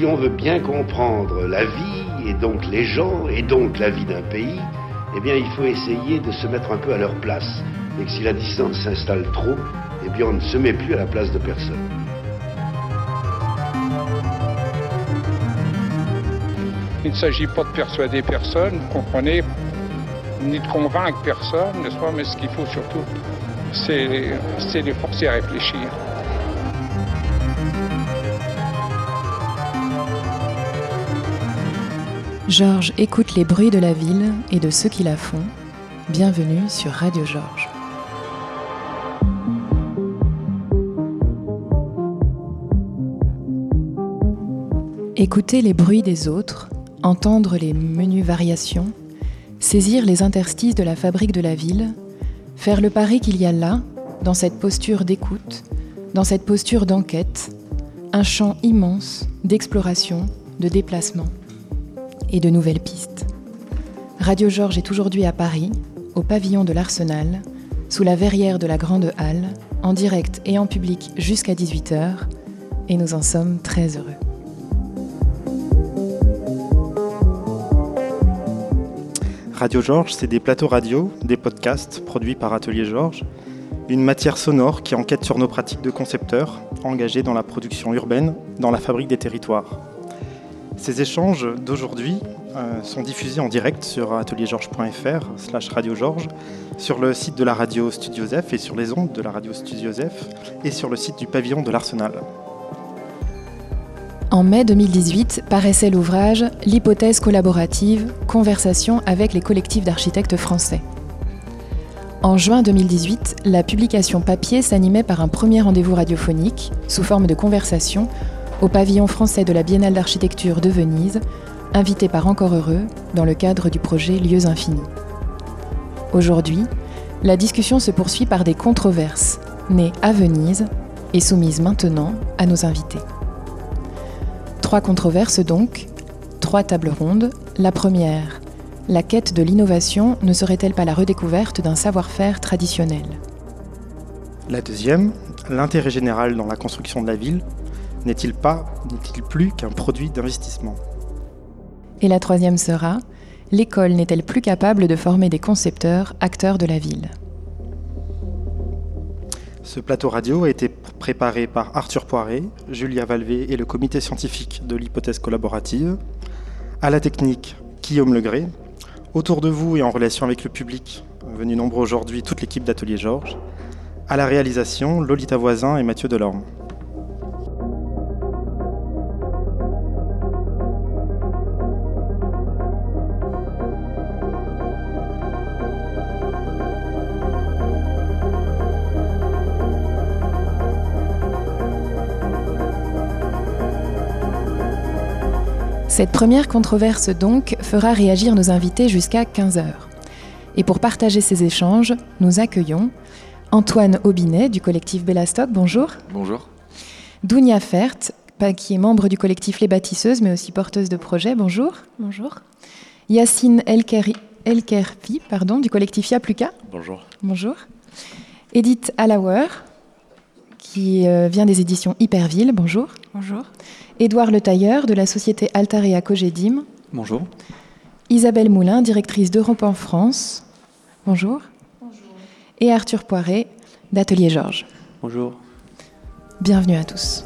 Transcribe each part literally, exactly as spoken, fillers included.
si on veut bien comprendre la vie, et donc les gens, et donc la vie d'un pays, eh bien il faut essayer de se mettre un peu à leur place. Et que si la distance s'installe trop, eh bien on ne se met plus à la place de personne. Il ne s'agit pas de persuader personne, vous comprenez, ni de convaincre personne, n'est-ce pas? Mais ce qu'il faut surtout, c'est, c'est les forcer à réfléchir. Georges écoute les bruits de la ville et de ceux qui la font. Bienvenue sur Radio Georges. Écouter les bruits des autres, entendre les menues variations, saisir les interstices de la fabrique de la ville, faire le pari qu'il y a là, dans cette posture d'écoute, dans cette posture d'enquête, un champ immense d'exploration, de déplacement et de nouvelles pistes. Radio Georges est aujourd'hui à Paris, au pavillon de l'Arsenal, sous la verrière de la Grande Halle, en direct et en public jusqu'à dix-huit heures, et nous en sommes très heureux. Radio Georges, c'est des plateaux radio, des podcasts produits par Atelier Georges, une matière sonore qui enquête sur nos pratiques de concepteurs engagés dans la production urbaine, dans la fabrique des territoires. Ces échanges d'aujourd'hui euh, sont diffusés en direct sur ateliergeorges point fr slash Radio Georges, sur le site de la radio Studiosef et sur les ondes de la radio Studiosef et sur le site du pavillon de l'Arsenal. En mai deux mille dix-huit paraissait l'ouvrage « L'hypothèse collaborative, conversation avec les collectifs d'architectes français ». En juin deux mille dix-huit, la publication papier s'animait par un premier rendez-vous radiophonique, sous forme de conversation, au pavillon français de la Biennale d'architecture de Venise, invité par Encore Heureux, dans le cadre du projet Lieux Infinis. Aujourd'hui, la discussion se poursuit par des controverses, nées à Venise et soumises maintenant à nos invités. Trois controverses donc, trois tables rondes. La première, la quête de l'innovation ne serait-elle pas la redécouverte d'un savoir-faire traditionnel ? La deuxième, l'intérêt général dans la construction de la ville, n'est-il pas, n'est-il plus qu'un produit d'investissement ? Et la troisième sera, l'école n'est-elle plus capable de former des concepteurs, acteurs de la ville ? Ce plateau radio a été préparé par Arthur Poiré, Julia Valvé et le comité scientifique de l'hypothèse collaborative. À la technique, Guillaume Legré. Autour de vous et en relation avec le public, venu nombreux aujourd'hui, toute l'équipe d'Atelier Georges. À la réalisation, Lolita Voisin et Mathieu Delorme. Cette première controverse donc fera réagir nos invités jusqu'à quinze heures. Et pour partager ces échanges, nous accueillons Antoine Aubinet du collectif Bellastock, bonjour. Bonjour. Dounia Fert, qui est membre du collectif Les Bâtisseuses, mais aussi porteuse de projet, bonjour. Bonjour. Yacine Elkerfi, Elkerfi pardon, du collectif Yapluka. Bonjour. Bonjour. Edith Allauer, qui euh, vient des éditions Hyperville, bonjour. Bonjour. Édouard Le Tailleur de la société Altarea Cogedim. Bonjour. Isabelle Moulin, directrice d'Europe en France. Bonjour. Bonjour. Et Arthur Poiré d'Atelier Georges. Bonjour. Bienvenue à tous.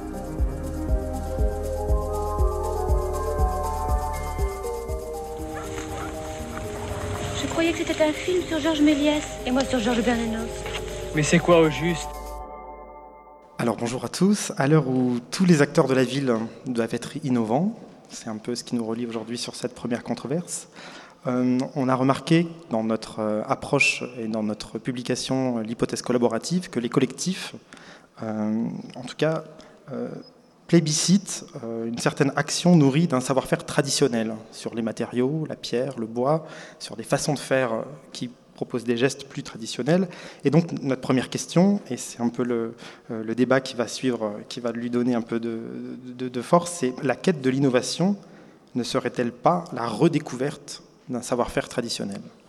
Je croyais que c'était un film sur Georges Méliès et moi sur Georges Bernanos. Mais c'est quoi au juste ? Alors bonjour à tous. À l'heure où tous les acteurs de la ville doivent être innovants, c'est un peu ce qui nous relie aujourd'hui sur cette première controverse, euh, on a remarqué dans notre euh, approche et dans notre publication l'hypothèse collaborative que les collectifs, euh, en tout cas, euh, plébiscitent euh, une certaine action nourrie d'un savoir-faire traditionnel sur les matériaux, la pierre, le bois, sur des façons de faire euh, qui propose des gestes plus traditionnels. Et donc, notre première question, et c'est un peu le, euh, le débat qui va suivre, qui va lui donner un peu de, de, de force, c'est la quête de l'innovation ne serait-elle pas la redécouverte d'un savoir-faire traditionnel ?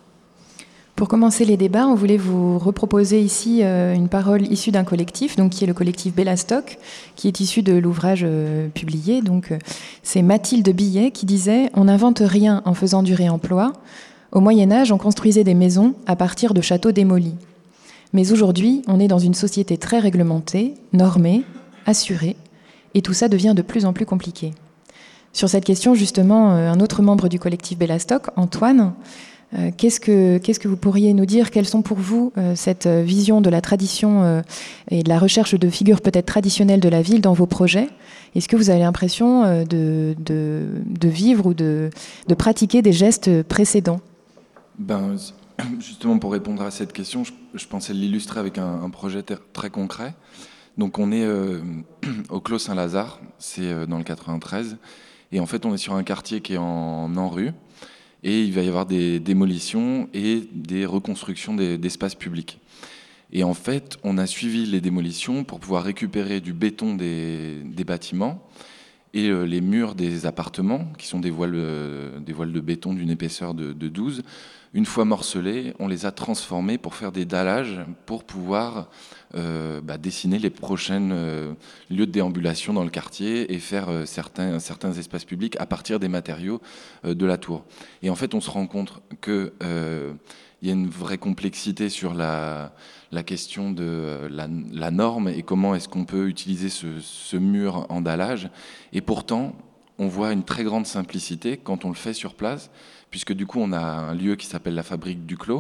Pour commencer les débats, on voulait vous reproposer ici euh, une parole issue d'un collectif, donc qui est le collectif Bellastock, qui est issu de l'ouvrage euh, publié. Donc, euh, c'est Mathilde Billet qui disait « On n'invente rien en faisant du réemploi. Au Moyen-Âge, on construisait des maisons à partir de châteaux démolis. Mais aujourd'hui, on est dans une société très réglementée, normée, assurée, et tout ça devient de plus en plus compliqué. » Sur cette question, justement, euh, un autre membre du collectif Bellastock, Antoine, Euh, qu'est-ce que, qu'est-ce que vous pourriez nous dire? Quelles sont pour vous euh, cette vision de la tradition euh, et de la recherche de figures peut-être traditionnelles de la ville dans vos projets? Est-ce que vous avez l'impression euh, de, de, de vivre ou de, de pratiquer des gestes précédents? Ben, justement, pour répondre à cette question, je, je pensais l'illustrer avec un, un projet ter- très concret. Donc on est euh, au Clos Saint-Lazare, c'est euh, dans le quatre-vingt-treize, et en fait on est sur un quartier qui est en ANRU, et il va y avoir des démolitions et des reconstructions des, d'espaces publics. Et en fait, on a suivi les démolitions pour pouvoir récupérer du béton des, des bâtiments et euh, les murs des appartements, qui sont des voiles, euh, des voiles de béton d'une épaisseur de, de douze. Une fois morcelés, on les a transformés pour faire des dallages, pour pouvoir euh, bah, dessiner les prochains euh, lieux de déambulation dans le quartier et faire euh, certains, certains espaces publics à partir des matériaux euh, de la tour. Et en fait, on se rend compte qu'il euh, y a une vraie complexité sur la, la question de euh, la, la norme et comment est-ce qu'on peut utiliser ce, ce mur en dallage. Et pourtant, on voit une très grande simplicité quand on le fait sur place, puisque du coup on a un lieu qui s'appelle la Fabrique du Clos,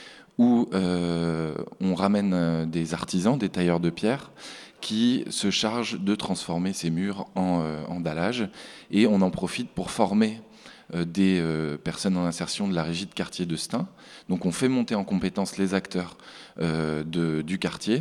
où euh, on ramène des artisans, des tailleurs de pierre, qui se chargent de transformer ces murs en, euh, en dallage, et on en profite pour former euh, des euh, personnes en insertion de la régie de quartier de Stein. Donc on fait monter en compétence les acteurs euh, de, du quartier,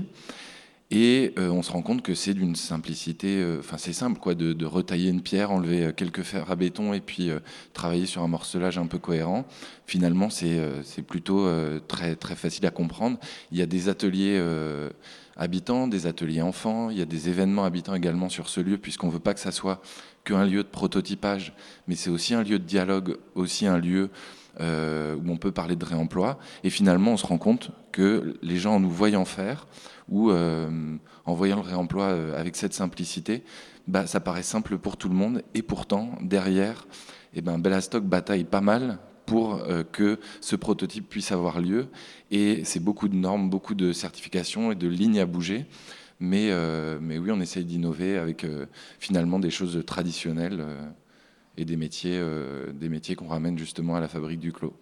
et euh, on se rend compte que c'est d'une simplicité, enfin euh, c'est simple quoi, de, de retailler une pierre, enlever quelques fers à béton et puis euh, travailler sur un morcelage un peu cohérent. Finalement, c'est euh, c'est plutôt euh, très très facile à comprendre. Il y a des ateliers euh, habitants, des ateliers enfants, il y a des événements habitants également sur ce lieu, puisqu'on veut pas que ça soit qu'un lieu de prototypage, mais c'est aussi un lieu de dialogue, aussi un lieu euh, où on peut parler de réemploi. Et finalement, on se rend compte que les gens, en nous voyant faire, ou euh, en voyant le réemploi euh, avec cette simplicité, bah, ça paraît simple pour tout le monde, et pourtant, derrière, eh ben, Bellastock bataille pas mal pour euh, que ce prototype puisse avoir lieu, et c'est beaucoup de normes, beaucoup de certifications et de lignes à bouger, mais, euh, mais oui, on essaye d'innover avec euh, finalement des choses traditionnelles euh, et des métiers, euh, des métiers qu'on ramène justement à la Fabrique du Clos.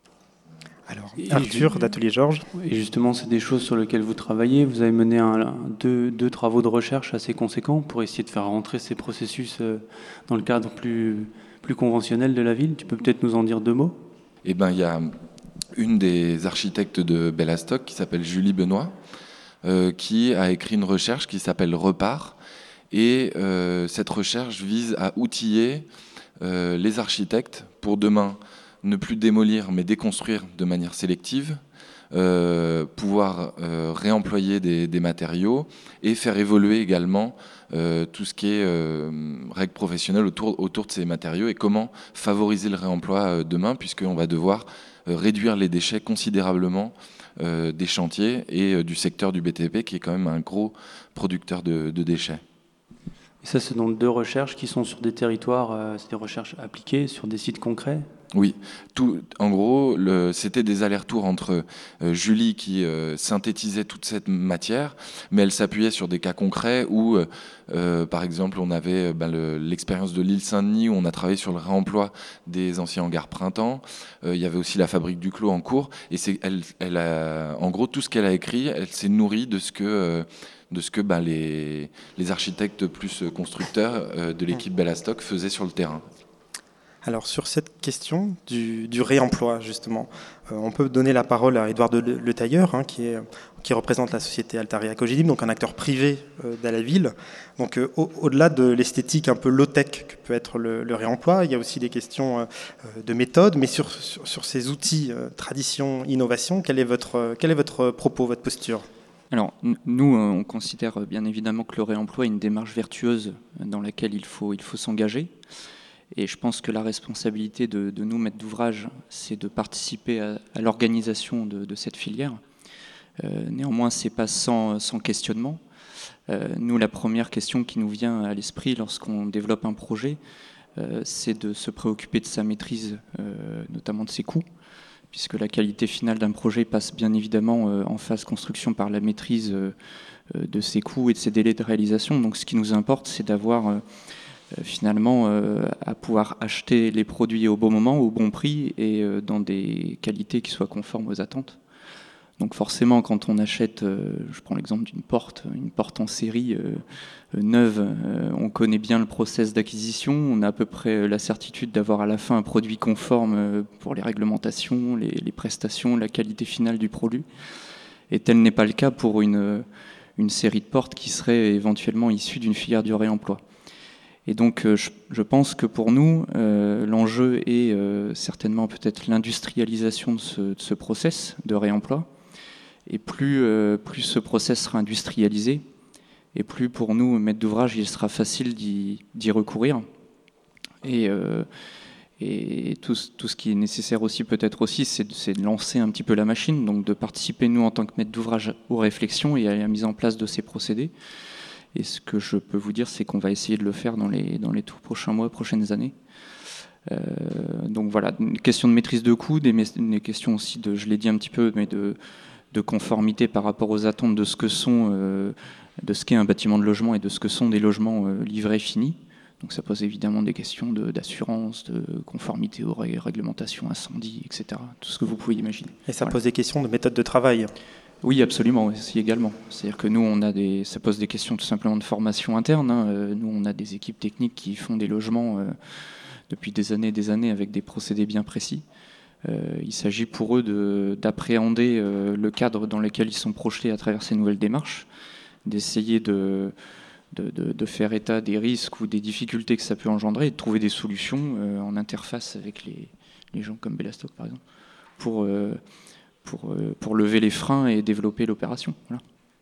Alors, Arthur d'Atelier Georges. Et justement, c'est des choses sur lesquelles vous travaillez. Vous avez mené un, deux, deux travaux de recherche assez conséquents pour essayer de faire rentrer ces processus dans le cadre plus, plus conventionnel de la ville. Tu peux peut-être nous en dire deux mots? Eh ben, il y a une des architectes de Bellastock qui s'appelle Julie Benoît, euh, qui a écrit une recherche qui s'appelle Repart. Et euh, cette recherche vise à outiller euh, les architectes pour demain ne plus démolir, mais déconstruire de manière sélective, euh, pouvoir euh, réemployer des, des matériaux et faire évoluer également euh, tout ce qui est euh, règles professionnelles autour, autour de ces matériaux et comment favoriser le réemploi euh, demain, puisqu'on va devoir euh, réduire les déchets considérablement euh, des chantiers et euh, du secteur du B T P, qui est quand même un gros producteur de, de déchets. Et ça, c'est donc deux recherches qui sont sur des territoires, euh, c'est des recherches appliquées sur des sites concrets? Oui, tout, en gros, le, c'était des allers-retours entre euh, Julie qui euh, synthétisait toute cette matière, mais elle s'appuyait sur des cas concrets où, euh, euh, par exemple, on avait ben, le, l'expérience de l'île Saint-Denis où on a travaillé sur le réemploi des anciens hangars printemps. Euh, il y avait aussi la Fabrique du Clos en cours, et c'est, elle, elle a, en gros, tout ce qu'elle a écrit, elle s'est nourrie de ce que... Euh, de ce que ben, les, les architectes plus constructeurs euh, de l'équipe Bellastock faisaient sur le terrain. Alors sur cette question du, du réemploi, justement, euh, on peut donner la parole à Édouard de Le, Le Tailleur, hein, qui, est, qui représente la société Altaria Cogidib, donc un acteur privé euh, de la ville. Donc euh, au, au-delà de l'esthétique un peu low-tech que peut être le, le réemploi, il y a aussi des questions euh, de méthode, mais sur, sur, sur ces outils, euh, tradition, innovation, quel est votre, quel est votre propos, votre posture ? Alors, nous, on considère bien évidemment que le réemploi est une démarche vertueuse dans laquelle il faut, il faut s'engager. Et je pense que la responsabilité de, de nous, maîtres d'ouvrage, c'est de participer à, à l'organisation de, de cette filière. Euh, néanmoins, ce n'est pas sans, sans questionnement. Euh, nous, la première question qui nous vient à l'esprit lorsqu'on développe un projet, euh, c'est de se préoccuper de sa maîtrise, euh, notamment de ses coûts, puisque la qualité finale d'un projet passe bien évidemment euh, en phase construction par la maîtrise euh, de ses coûts et de ses délais de réalisation. Donc ce qui nous importe, c'est d'avoir euh, finalement euh, à pouvoir acheter les produits au bon moment, au bon prix et euh, dans des qualités qui soient conformes aux attentes. Donc forcément, quand on achète, euh, je prends l'exemple d'une porte, une porte en série euh, neuve, euh, on connaît bien le process d'acquisition, on a à peu près la certitude d'avoir à la fin un produit conforme euh, pour les réglementations, les, les prestations, la qualité finale du produit. Et tel n'est pas le cas pour une, une série de portes qui serait éventuellement issue d'une filière du réemploi. Et donc euh, je, je pense que pour nous, euh, l'enjeu est euh, certainement peut-être l'industrialisation de ce, de ce process de réemploi. Et plus, euh, plus ce process sera industrialisé, et plus pour nous, maîtres d'ouvrage, il sera facile d'y, d'y recourir. Et, euh, et tout, tout ce qui est nécessaire aussi, peut-être aussi, c'est de, c'est de lancer un petit peu la machine, donc de participer, nous, en tant que maîtres d'ouvrage, aux réflexions et à la mise en place de ces procédés. Et ce que je peux vous dire, c'est qu'on va essayer de le faire dans les, dans les tout prochains mois, prochaines années. Euh, donc voilà, une question de maîtrise de coûts, des, des questions aussi de, je l'ai dit un petit peu, mais de... de conformité par rapport aux attentes de ce que sont, euh, de ce qu'est un bâtiment de logement et de ce que sont des logements euh, livrés finis. Donc ça pose évidemment des questions de, d'assurance, de conformité aux ré- réglementations incendie, et cetera. Tout ce que vous pouvez imaginer. Et ça voilà. pose des questions de méthode de travail. Oui, absolument, aussi également. C'est-à-dire que nous, on a des, ça pose des questions tout simplement de formation interne. Hein. Euh, nous, on a des équipes techniques qui font des logements euh, depuis des années et des années avec des procédés bien précis. Euh, il s'agit pour eux de, d'appréhender euh, le cadre dans lequel ils sont projetés à travers ces nouvelles démarches, d'essayer de, de, de, de faire état des risques ou des difficultés que ça peut engendrer et de trouver des solutions euh, en interface avec les, les gens comme Bellastock, par exemple, pour, euh, pour, euh, pour lever les freins et développer l'opération. Voilà.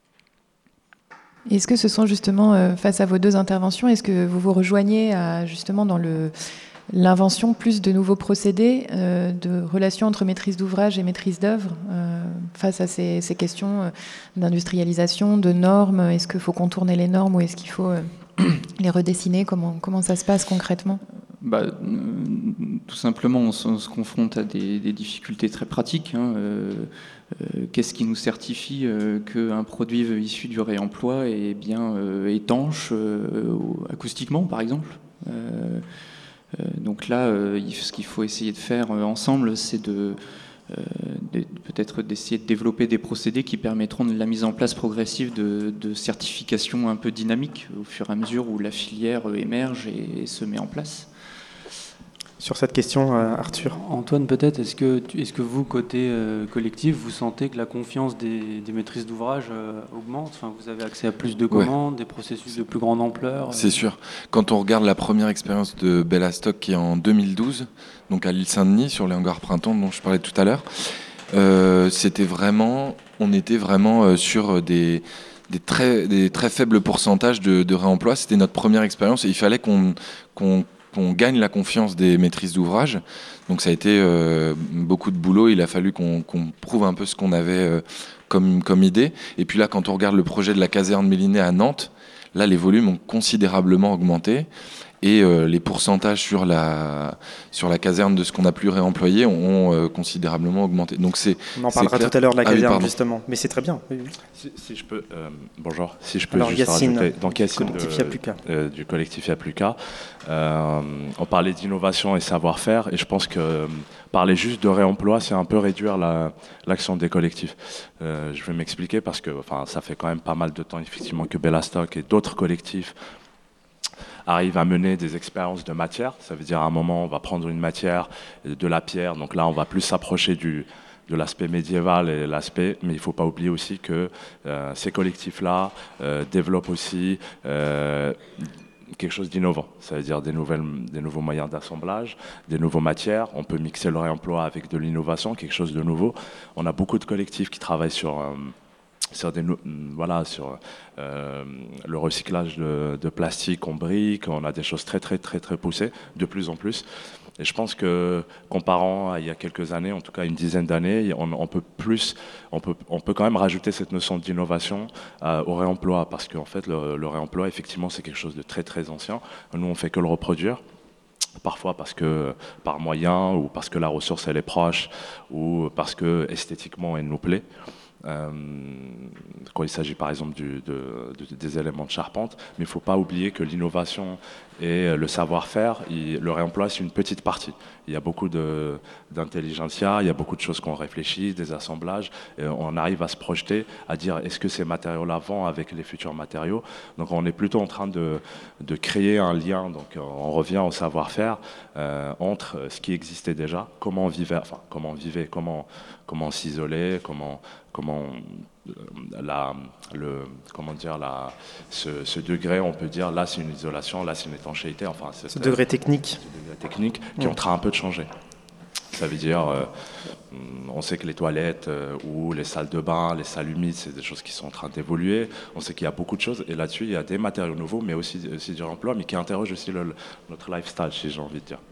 Est-ce que ce sont justement, euh, face à vos deux interventions, est-ce que vous vous rejoignez à, justement dans le... l'invention plus de nouveaux procédés, euh, de relations entre maîtrise d'ouvrage et maîtrise d'œuvre euh, face à ces, ces questions d'industrialisation, de normes? Est-ce qu'il faut contourner les normes ou est-ce qu'il faut euh, les redessiner? Comment, comment ça se passe concrètement? Bah, euh, tout simplement, on se, on se confronte à des, des difficultés très pratiques. Hein. Euh, euh, qu'est-ce qui nous certifie euh, qu'un produit issu du réemploi est bien euh, étanche, euh, acoustiquement, par exemple? euh, Euh, donc là, euh, ce qu'il faut essayer de faire euh, ensemble, c'est de, euh, de, peut-être d'essayer de développer des procédés qui permettront de la mise en place progressive de, de certifications un peu dynamiques au fur et à mesure où la filière euh, émerge et, et se met en place. Sur cette question, euh, Arthur. Antoine, peut-être, est-ce que, est-ce que vous, côté euh, collectif, vous sentez que la confiance des, des maîtrises d'ouvrage euh, augmente? Enfin, vous avez accès à plus de commandes, ouais. Des processus de plus grande ampleur? C'est euh... sûr. Quand on regarde la première expérience de Bellastock qui est en deux mille douze, donc à l'île Saint-Denis, sur les hangars printemps dont je parlais tout à l'heure, euh, c'était vraiment, on était vraiment euh, sur des... Des très, des très faibles pourcentages de, de réemploi. C'était notre première expérience et il fallait qu'on, qu'on, qu'on gagne la confiance des maîtrises d'ouvrage. Donc ça a été euh, beaucoup de boulot. Il a fallu qu'on, qu'on prouve un peu ce qu'on avait euh, comme, comme idée. Et puis là, quand on regarde le projet de la caserne Mélinet à Nantes, là, les volumes ont considérablement augmenté. Et euh, les pourcentages sur la, sur la caserne de ce qu'on a pu réemployer ont euh, considérablement augmenté. Donc c'est, on en parlera tout à l'heure de la caserne, ah, oui, justement. Mais c'est très bien. Oui, oui. Si, si je peux, euh, bonjour. Si je peux Alors, juste Yacine, rajouter, donc Yacine collectif de, Yapluka. Euh, du collectif Yapluka. Euh, on parlait d'innovation et savoir-faire, et je pense que euh, parler juste de réemploi, c'est un peu réduire la, l'action des collectifs. Euh, je vais m'expliquer parce que, enfin, ça fait quand même pas mal de temps effectivement que Bellastock et d'autres collectifs arrive à mener des expériences de matière. Ça veut dire à un moment, on va prendre une matière, de la pierre, donc là, on va plus s'approcher du, de l'aspect médiéval et l'aspect, mais il ne faut pas oublier aussi que euh, ces collectifs-là euh, développent aussi euh, quelque chose d'innovant, ça veut dire des, nouvelles, des nouveaux moyens d'assemblage, des nouvelles matières. On peut mixer le réemploi avec de l'innovation, quelque chose de nouveau. On a beaucoup de collectifs qui travaillent sur... Euh, sur, des, voilà, sur euh, le recyclage de, de plastique en briques. On a des choses très, très, très, très poussées, de plus en plus. Et je pense que, comparant à il y a quelques années, en tout cas une dizaine d'années, on, on, peut plus, on, peut, on peut quand même rajouter cette notion d'innovation euh, au réemploi, parce qu'en fait, le, le réemploi, effectivement, c'est quelque chose de très, très ancien. Nous, on ne fait que le reproduire. Parfois parce que par moyen, ou parce que la ressource elle est proche, ou parce que esthétiquement elle nous plaît. Euh, quand il s'agit par exemple du, de, de, des éléments de charpente, mais il ne faut pas oublier que l'innovation et le savoir-faire, il, le réemploi c'est une petite partie. Il y a beaucoup de, d'intelligentsia, il y a beaucoup de choses qu'on réfléchit, des assemblages, et on arrive à se projeter, à dire est-ce que ces matériaux-là vont avec les futurs matériaux. Donc on est plutôt en train de, de créer un lien, donc on revient au savoir-faire euh, entre ce qui existait déjà, comment on vivait, enfin comment on vivait, comment, comment s'isoler, comment comment la, le, comment dire, la, ce, ce degré, on peut dire, là c'est une isolation, là c'est une étanchéité, enfin c'est ce degré technique, ce degré technique qui est en train un peu de changer. Ça veut dire, euh, on sait que les toilettes euh, ou les salles de bain, les salles humides, c'est des choses qui sont en train d'évoluer. On sait qu'il y a beaucoup de choses, et là-dessus il y a des matériaux nouveaux, mais aussi, aussi du réemploi, mais qui interrogent aussi le, notre lifestyle, si j'ai envie de dire.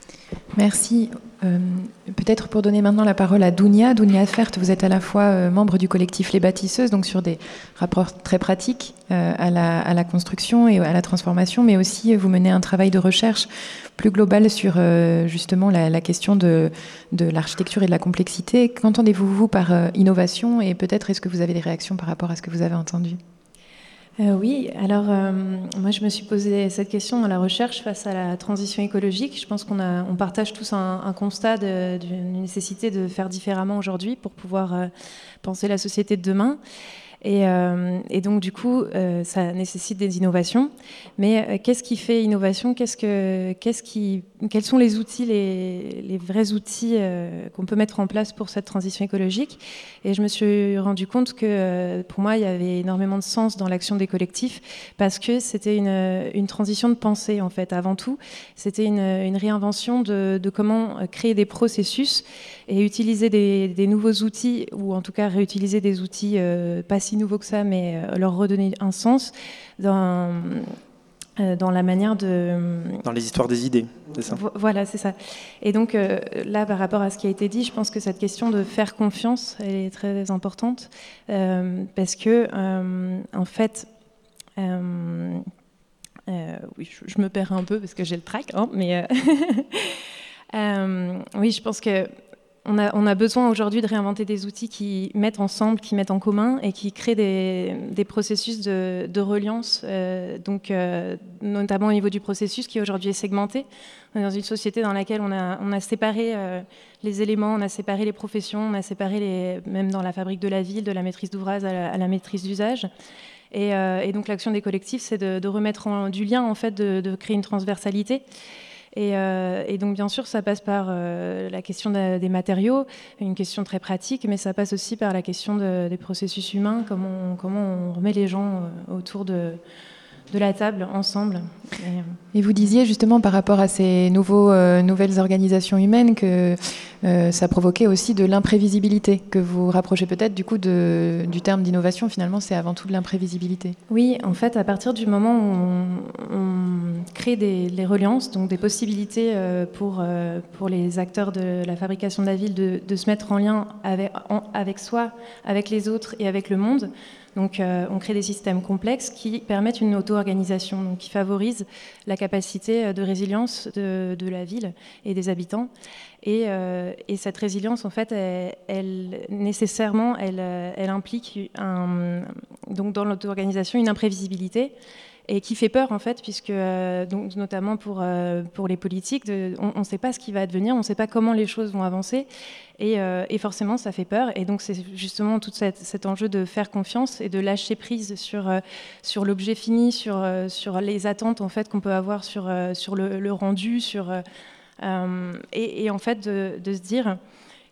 Merci. Euh, peut-être pour donner maintenant la parole à Dounia. Dounia Fert, vous êtes à la fois euh, membre du collectif Les Bâtisseuses, donc sur des rapports très pratiques euh, à, la, à la construction et à la transformation, mais aussi vous menez un travail de recherche plus global sur euh, justement la, la question de, de l'architecture et de la complexité. Qu'entendez-vous vous par euh, innovation, et peut-être est-ce que vous avez des réactions par rapport à ce que vous avez entendu ? Euh, oui, alors euh, moi je me suis posé cette question dans la recherche face à la transition écologique. Je pense qu'on a, on partage tous un, un constat de, d'une nécessité de faire différemment aujourd'hui pour pouvoir euh, penser la société de demain. Et, euh, et donc du coup, euh, ça nécessite des innovations. Mais euh, qu'est-ce qui fait innovation ? Qu'est-ce que, qu'est-ce qui, quels sont les outils, les, les vrais outils euh, qu'on peut mettre en place pour cette transition écologique ? Et je me suis rendu compte que euh, pour moi, il y avait énormément de sens dans l'action des collectifs, parce que c'était une, une transition de pensée en fait. Avant tout, c'était une, une réinvention de, de comment créer des processus et utiliser des, des nouveaux outils, ou en tout cas réutiliser des outils euh, pas si nouveaux que ça, mais euh, leur redonner un sens dans, euh, dans la manière de... Dans les histoires des idées, c'est ça ? Voilà, c'est ça. Et donc euh, là, par rapport à ce qui a été dit, je pense que cette question de faire confiance, elle est très importante, euh, parce que, euh, en fait... Euh, euh, oui, je, je me perds un peu parce que j'ai le trac, hein, mais... Euh, euh, oui, je pense que On a, on a besoin aujourd'hui de réinventer des outils qui mettent ensemble, qui mettent en commun et qui créent des, des processus de, de reliance, euh, donc, euh, notamment au niveau du processus qui aujourd'hui est segmenté. On est dans une société dans laquelle on a, on a séparé euh, les éléments, on a séparé les professions, on a séparé, les, même dans la fabrique de la ville, de la maîtrise d'ouvrage à la, à la maîtrise d'usage. Et, euh, et donc l'action des collectifs, c'est de, de remettre en, du lien, en fait, de, de créer une transversalité. Et, euh, et donc bien sûr ça passe par euh, la question de, des matériaux, une question très pratique, mais ça passe aussi par la question de, des processus humains, comment on, comment on remet les gens euh, autour de, de la table ensemble. Et, et vous disiez justement par rapport à ces nouveaux, euh, nouvelles organisations humaines que euh, ça provoquait aussi de l'imprévisibilité, que vous rapprochez peut-être du coup de, du terme d'innovation, finalement c'est avant tout de l'imprévisibilité. Oui, en fait à partir du moment où on, on crée des les reliances, donc des possibilités euh, pour, euh, pour les acteurs de la fabrication de la ville de, de se mettre en lien avec, en, avec soi, avec les autres et avec le monde. Donc euh, on crée des systèmes complexes qui permettent une auto-organisation, donc qui favorisent la capacité de résilience de, de la ville et des habitants. Et, euh, et cette résilience, en fait, elle, elle nécessairement, elle, elle implique un, donc dans l'auto-organisation une imprévisibilité. Et qui fait peur en fait, puisque euh, donc, notamment pour, euh, pour les politiques, de, on ne sait pas ce qui va advenir, on ne sait pas comment les choses vont avancer, et, euh, et forcément ça fait peur. Et donc c'est justement tout cette, cet enjeu de faire confiance et de lâcher prise sur, euh, sur l'objet fini, sur, euh, sur les attentes en fait qu'on peut avoir sur, euh, sur le, le rendu, sur, euh, et, et en fait de, de se dire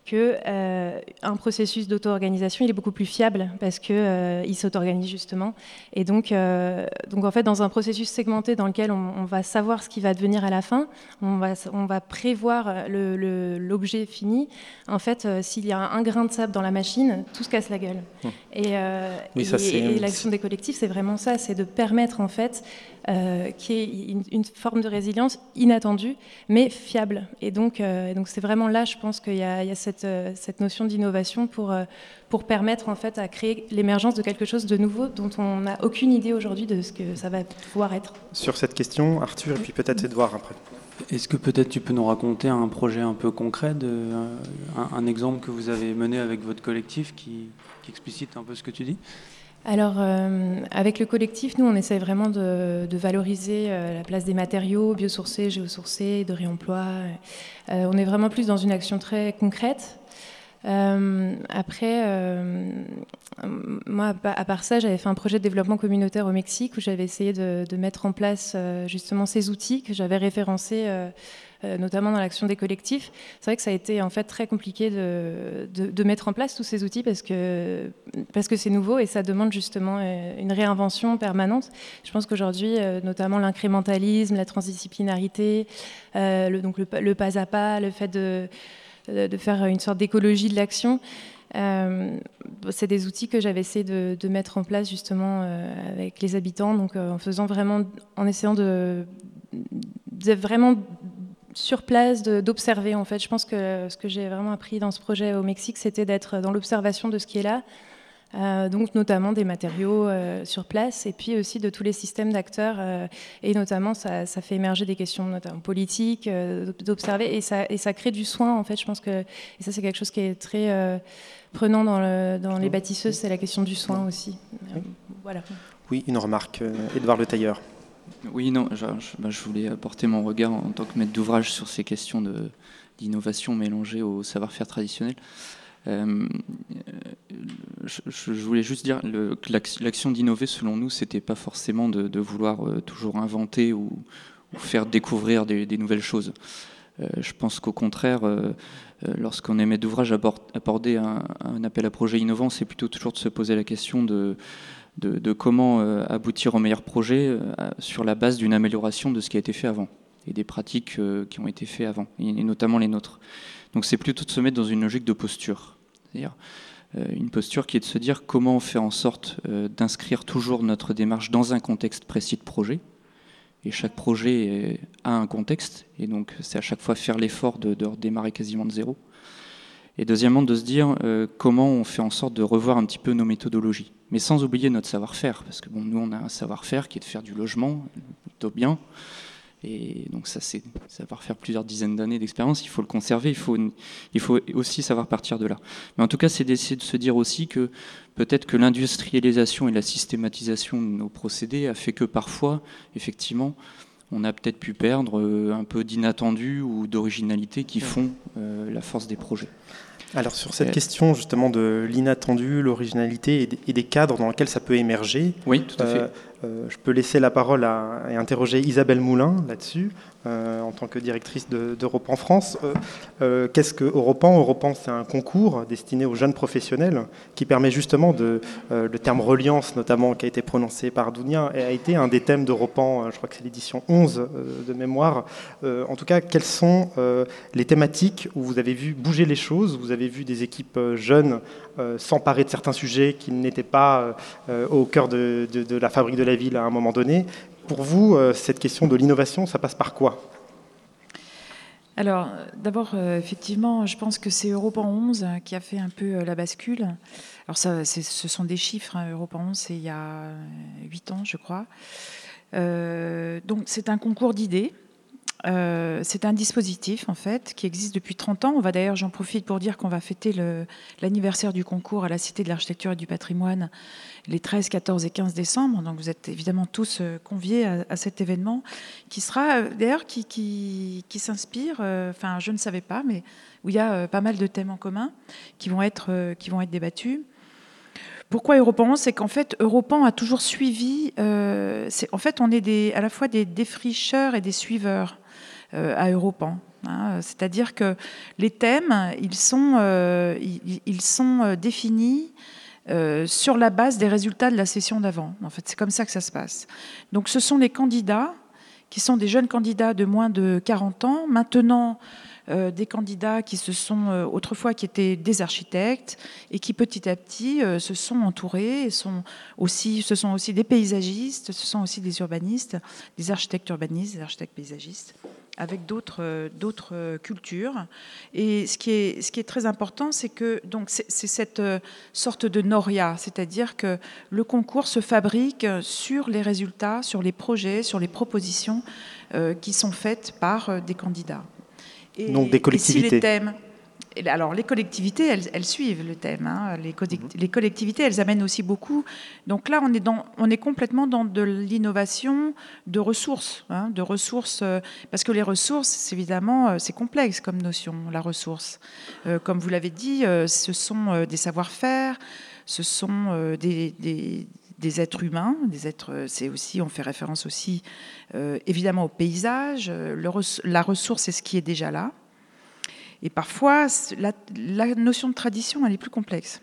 que euh, un processus d'auto-organisation, il est beaucoup plus fiable parce qu'il euh, s'auto-organise justement. Et donc, euh, donc, en fait, dans un processus segmenté dans lequel on, on va savoir ce qui va devenir à la fin, on va, on va prévoir le, le, l'objet fini. En fait, euh, s'il y a un grain de sable dans la machine, tout se casse la gueule. Mmh. Et, euh, oui, ça, et, et l'action des collectifs, c'est vraiment ça, c'est de permettre en fait euh, qu'il y ait une, une forme de résilience inattendue, mais fiable. Et donc, euh, donc c'est vraiment là, je pense qu'il y a, il y a cette, euh, cette notion d'innovation pour, euh, pour permettre en fait à créer l'émergence de quelque chose de nouveau dont on n'a aucune idée aujourd'hui de ce que ça va pouvoir être. Sur cette question, Arthur, et puis peut-être Edouard après. Est-ce que peut-être tu peux nous raconter un projet un peu concret, de, un, un exemple que vous avez mené avec votre collectif qui, qui explicite un peu ce que tu dis ? Alors, euh, avec le collectif, nous, on essaie vraiment de, de valoriser euh, la place des matériaux biosourcés, géosourcés, de réemploi. Euh, on est vraiment plus dans une action très concrète. Euh, après, euh, moi, à part ça, j'avais fait un projet de développement communautaire au Mexique où j'avais essayé de, de mettre en place euh, justement ces outils que j'avais référencés, euh, euh, notamment dans l'action des collectifs. C'est vrai que ça a été en fait très compliqué de, de, de mettre en place tous ces outils parce que parce que c'est nouveau et ça demande justement une réinvention permanente. Je pense qu'aujourd'hui, euh, notamment l'incrémentalisme, la transdisciplinarité, euh, le, donc le, le pas à pas, le fait de de faire une sorte d'écologie de l'action. Euh, c'est des outils que j'avais essayé de, de mettre en place justement euh, avec les habitants, donc euh, en faisant vraiment, en essayant de, de vraiment sur place, de, d'observer en fait. Je pense que ce que j'ai vraiment appris dans ce projet au Mexique, c'était d'être dans l'observation de ce qui est là. Euh, donc notamment des matériaux euh, sur place et puis aussi de tous les systèmes d'acteurs euh, et notamment ça, ça fait émerger des questions notamment politiques, euh, d'observer et ça, et ça crée du soin en fait. Je pense que et ça c'est quelque chose qui est très euh, prenant dans, le, dans les bâtisseuses, c'est la question du soin aussi. Euh, voilà. Oui, une remarque, euh, Edouard Le Tailleur. Oui, non, je, je, bah, je voulais apporter mon regard en tant que maître d'ouvrage sur ces questions de, d'innovation mélangées au savoir-faire traditionnel. Euh, je, je voulais juste dire le, que l'action d'innover, selon nous, c'était pas forcément de, de vouloir euh, toujours inventer ou, ou faire découvrir des, des nouvelles choses. Euh, je pense qu'au contraire, euh, lorsqu'on est maître d'ouvrage aborder un, un appel à projet innovant, c'est plutôt toujours de se poser la question de, de, de comment euh, aboutir au meilleur projet euh, sur la base d'une amélioration de ce qui a été fait avant et des pratiques euh, qui ont été faites avant, et, et notamment les nôtres. Donc c'est plutôt de se mettre dans une logique de posture, c'est-à-dire euh, une posture qui est de se dire comment on fait en sorte euh, d'inscrire toujours notre démarche dans un contexte précis de projet. Et chaque projet a un contexte, et donc c'est à chaque fois faire l'effort de, de redémarrer quasiment de zéro. Et deuxièmement, de se dire euh, comment on fait en sorte de revoir un petit peu nos méthodologies, mais sans oublier notre savoir-faire, parce que bon, nous on a un savoir-faire qui est de faire du logement, plutôt bien. Et donc ça, c'est savoir faire plusieurs dizaines d'années d'expérience, il faut le conserver, il faut, il faut aussi savoir partir de là. Mais en tout cas, c'est d'essayer de se dire aussi que peut-être que l'industrialisation et la systématisation de nos procédés a fait que parfois, effectivement, on a peut-être pu perdre un peu d'inattendu ou d'originalité qui font euh, la force des projets. Alors sur cette euh, question justement de l'inattendu, l'originalité et, et des cadres dans lesquels ça peut émerger, oui, tout à fait. Euh, euh, je peux laisser la parole à, et interroger Isabelle Moulin là-dessus, euh, en tant que directrice de, d'Europan France. Euh, euh, qu'est-ce que Europan ? Europan, c'est un concours destiné aux jeunes professionnels qui permet justement de... Euh, le terme reliance, notamment, qui a été prononcé par Dounia, a été un des thèmes d'Europan, je crois que c'est l'édition onze euh, de mémoire. Euh, en tout cas, quelles sont euh, les thématiques où vous avez vu bouger les choses ? Vous avez vu des équipes jeunes euh, s'emparer de certains sujets qui n'étaient pas euh, au cœur de, de, de la fabrique de la ville à un moment donné. Pour vous, euh, cette question de l'innovation, ça passe par quoi ? Alors, d'abord, euh, effectivement, je pense que c'est Europan onze qui a fait un peu euh, la bascule. Alors, ça, c'est, ce sont des chiffres. Hein. Europan onze, c'est il y a huit ans, je crois. Euh, donc, c'est un concours d'idées. Euh, c'est un dispositif, en fait, qui existe depuis trente ans. On va d'ailleurs, j'en profite pour dire qu'on va fêter le, l'anniversaire du concours à la Cité de l'Architecture et du Patrimoine les treize, quatorze et quinze décembre. Donc, vous êtes évidemment tous conviés à, à cet événement qui sera, d'ailleurs, qui, qui, qui s'inspire, euh, enfin, je ne savais pas, mais où il y a euh, pas mal de thèmes en commun qui vont être, euh, qui vont être débattus. Pourquoi Europan ? C'est qu'en fait, Europan a toujours suivi... Euh, c'est, en fait, on est des, à la fois des défricheurs et des suiveurs. euh, à Europan. Hein. C'est-à-dire que les thèmes, ils sont, euh, ils, ils sont définis euh, sur la base des résultats de la session d'avant. En fait, c'est comme ça que ça se passe. Donc, ce sont les candidats qui sont des jeunes candidats de moins de quarante ans, maintenant euh, des candidats qui se sont euh, autrefois qui étaient des architectes et qui petit à petit euh, se sont entourés, et sont aussi, ce sont aussi des paysagistes, ce sont aussi des urbanistes, des architectes urbanistes, des architectes paysagistes, avec d'autres euh, d'autres cultures. Et ce qui est, ce qui est très important, c'est que donc c'est, c'est cette euh, sorte de noria, c'est-à-dire que le concours se fabrique sur les résultats, sur les projets, sur les propositions euh, qui sont faites par euh, des candidats. Et, donc des collectivités. Et si les thèmes, alors les collectivités, elles, elles suivent le thème. Hein. Les, co- les collectivités, elles amènent aussi beaucoup. Donc là, on est, dans, on est complètement dans de l'innovation de ressources. Hein, de ressources euh, parce que les ressources, c'est évidemment, euh, c'est complexe comme notion, la ressource. Euh, comme vous l'avez dit, euh, ce sont euh, des savoir-faire, ce sont euh, des... des des êtres humains, des êtres, c'est aussi, on fait référence aussi euh, évidemment au paysage. Le, la ressource, c'est ce qui est déjà là. Et parfois, la, la notion de tradition, elle est plus complexe,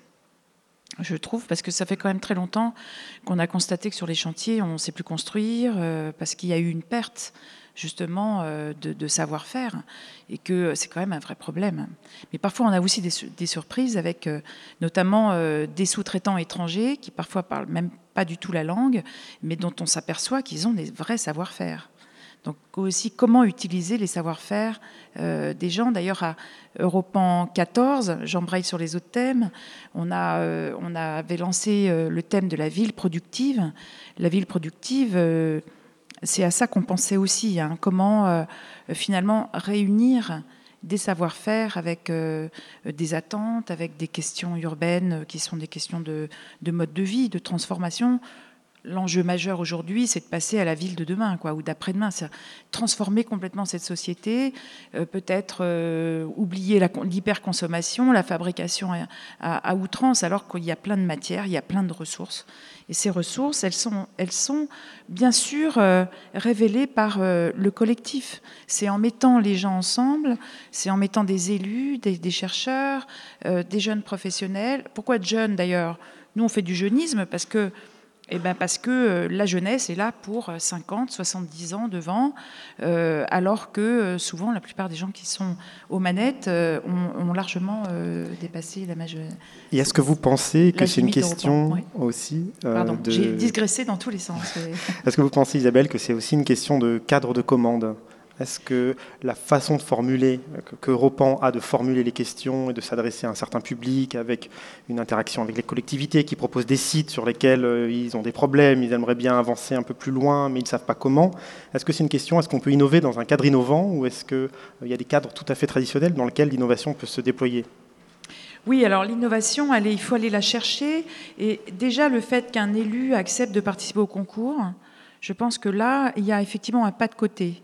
je trouve, parce que ça fait quand même très longtemps qu'on a constaté que sur les chantiers, on ne sait plus construire, euh, parce qu'il y a eu une perte justement euh, de, de savoir-faire, et que c'est quand même un vrai problème. Mais parfois, on a aussi des, des surprises avec euh, notamment euh, des sous-traitants étrangers qui parfois parlent même pas du tout la langue, mais dont on s'aperçoit qu'ils ont des vrais savoir-faire. Donc aussi, comment utiliser les savoir-faire euh, des gens. D'ailleurs, à Europan quatorze, j'embraye sur les autres thèmes, on, a, euh, on avait lancé euh, le thème de la ville productive. La ville productive, euh, c'est à ça qu'on pensait aussi, hein, comment euh, finalement réunir des savoir-faire avec euh, des attentes, avec des questions urbaines qui sont des questions de, de mode de vie, de transformation. L'enjeu majeur aujourd'hui, c'est de passer à la ville de demain, quoi, ou d'après-demain. C'est transformer complètement cette société, euh, peut-être euh, oublier la, l'hyperconsommation, la fabrication à, à, à outrance, alors qu'il y a plein de matières, il y a plein de ressources. Et ces ressources, elles sont, elles sont bien sûr euh, révélées par euh, le collectif. C'est en mettant les gens ensemble, c'est en mettant des élus, des, des chercheurs, euh, des jeunes professionnels. Pourquoi de jeunes d'ailleurs ? Nous, on fait du jeunisme parce que Eh ben parce que la jeunesse est là pour cinquante, soixante-dix ans devant, euh, alors que souvent la plupart des gens qui sont aux manettes euh, ont, ont largement euh, dépassé la majorité. Et est-ce que vous pensez que c'est une question oui. aussi euh, Pardon, de... j'ai digressé dans tous les sens. Oui. Est-ce que vous pensez, Isabelle, que c'est aussi une question de cadre de commande ? Est-ce que la façon de formuler, que Europan a de formuler les questions et de s'adresser à un certain public avec une interaction avec les collectivités qui proposent des sites sur lesquels ils ont des problèmes, ils aimeraient bien avancer un peu plus loin, mais ils ne savent pas comment. Est-ce que c'est une question, est-ce qu'on peut innover dans un cadre innovant ou est-ce qu'il y a des cadres tout à fait traditionnels dans lesquels l'innovation peut se déployer ? Oui, alors l'innovation, elle est, il faut aller la chercher. Et déjà, le fait qu'un élu accepte de participer au concours, je pense que là, il y a effectivement un pas de côté.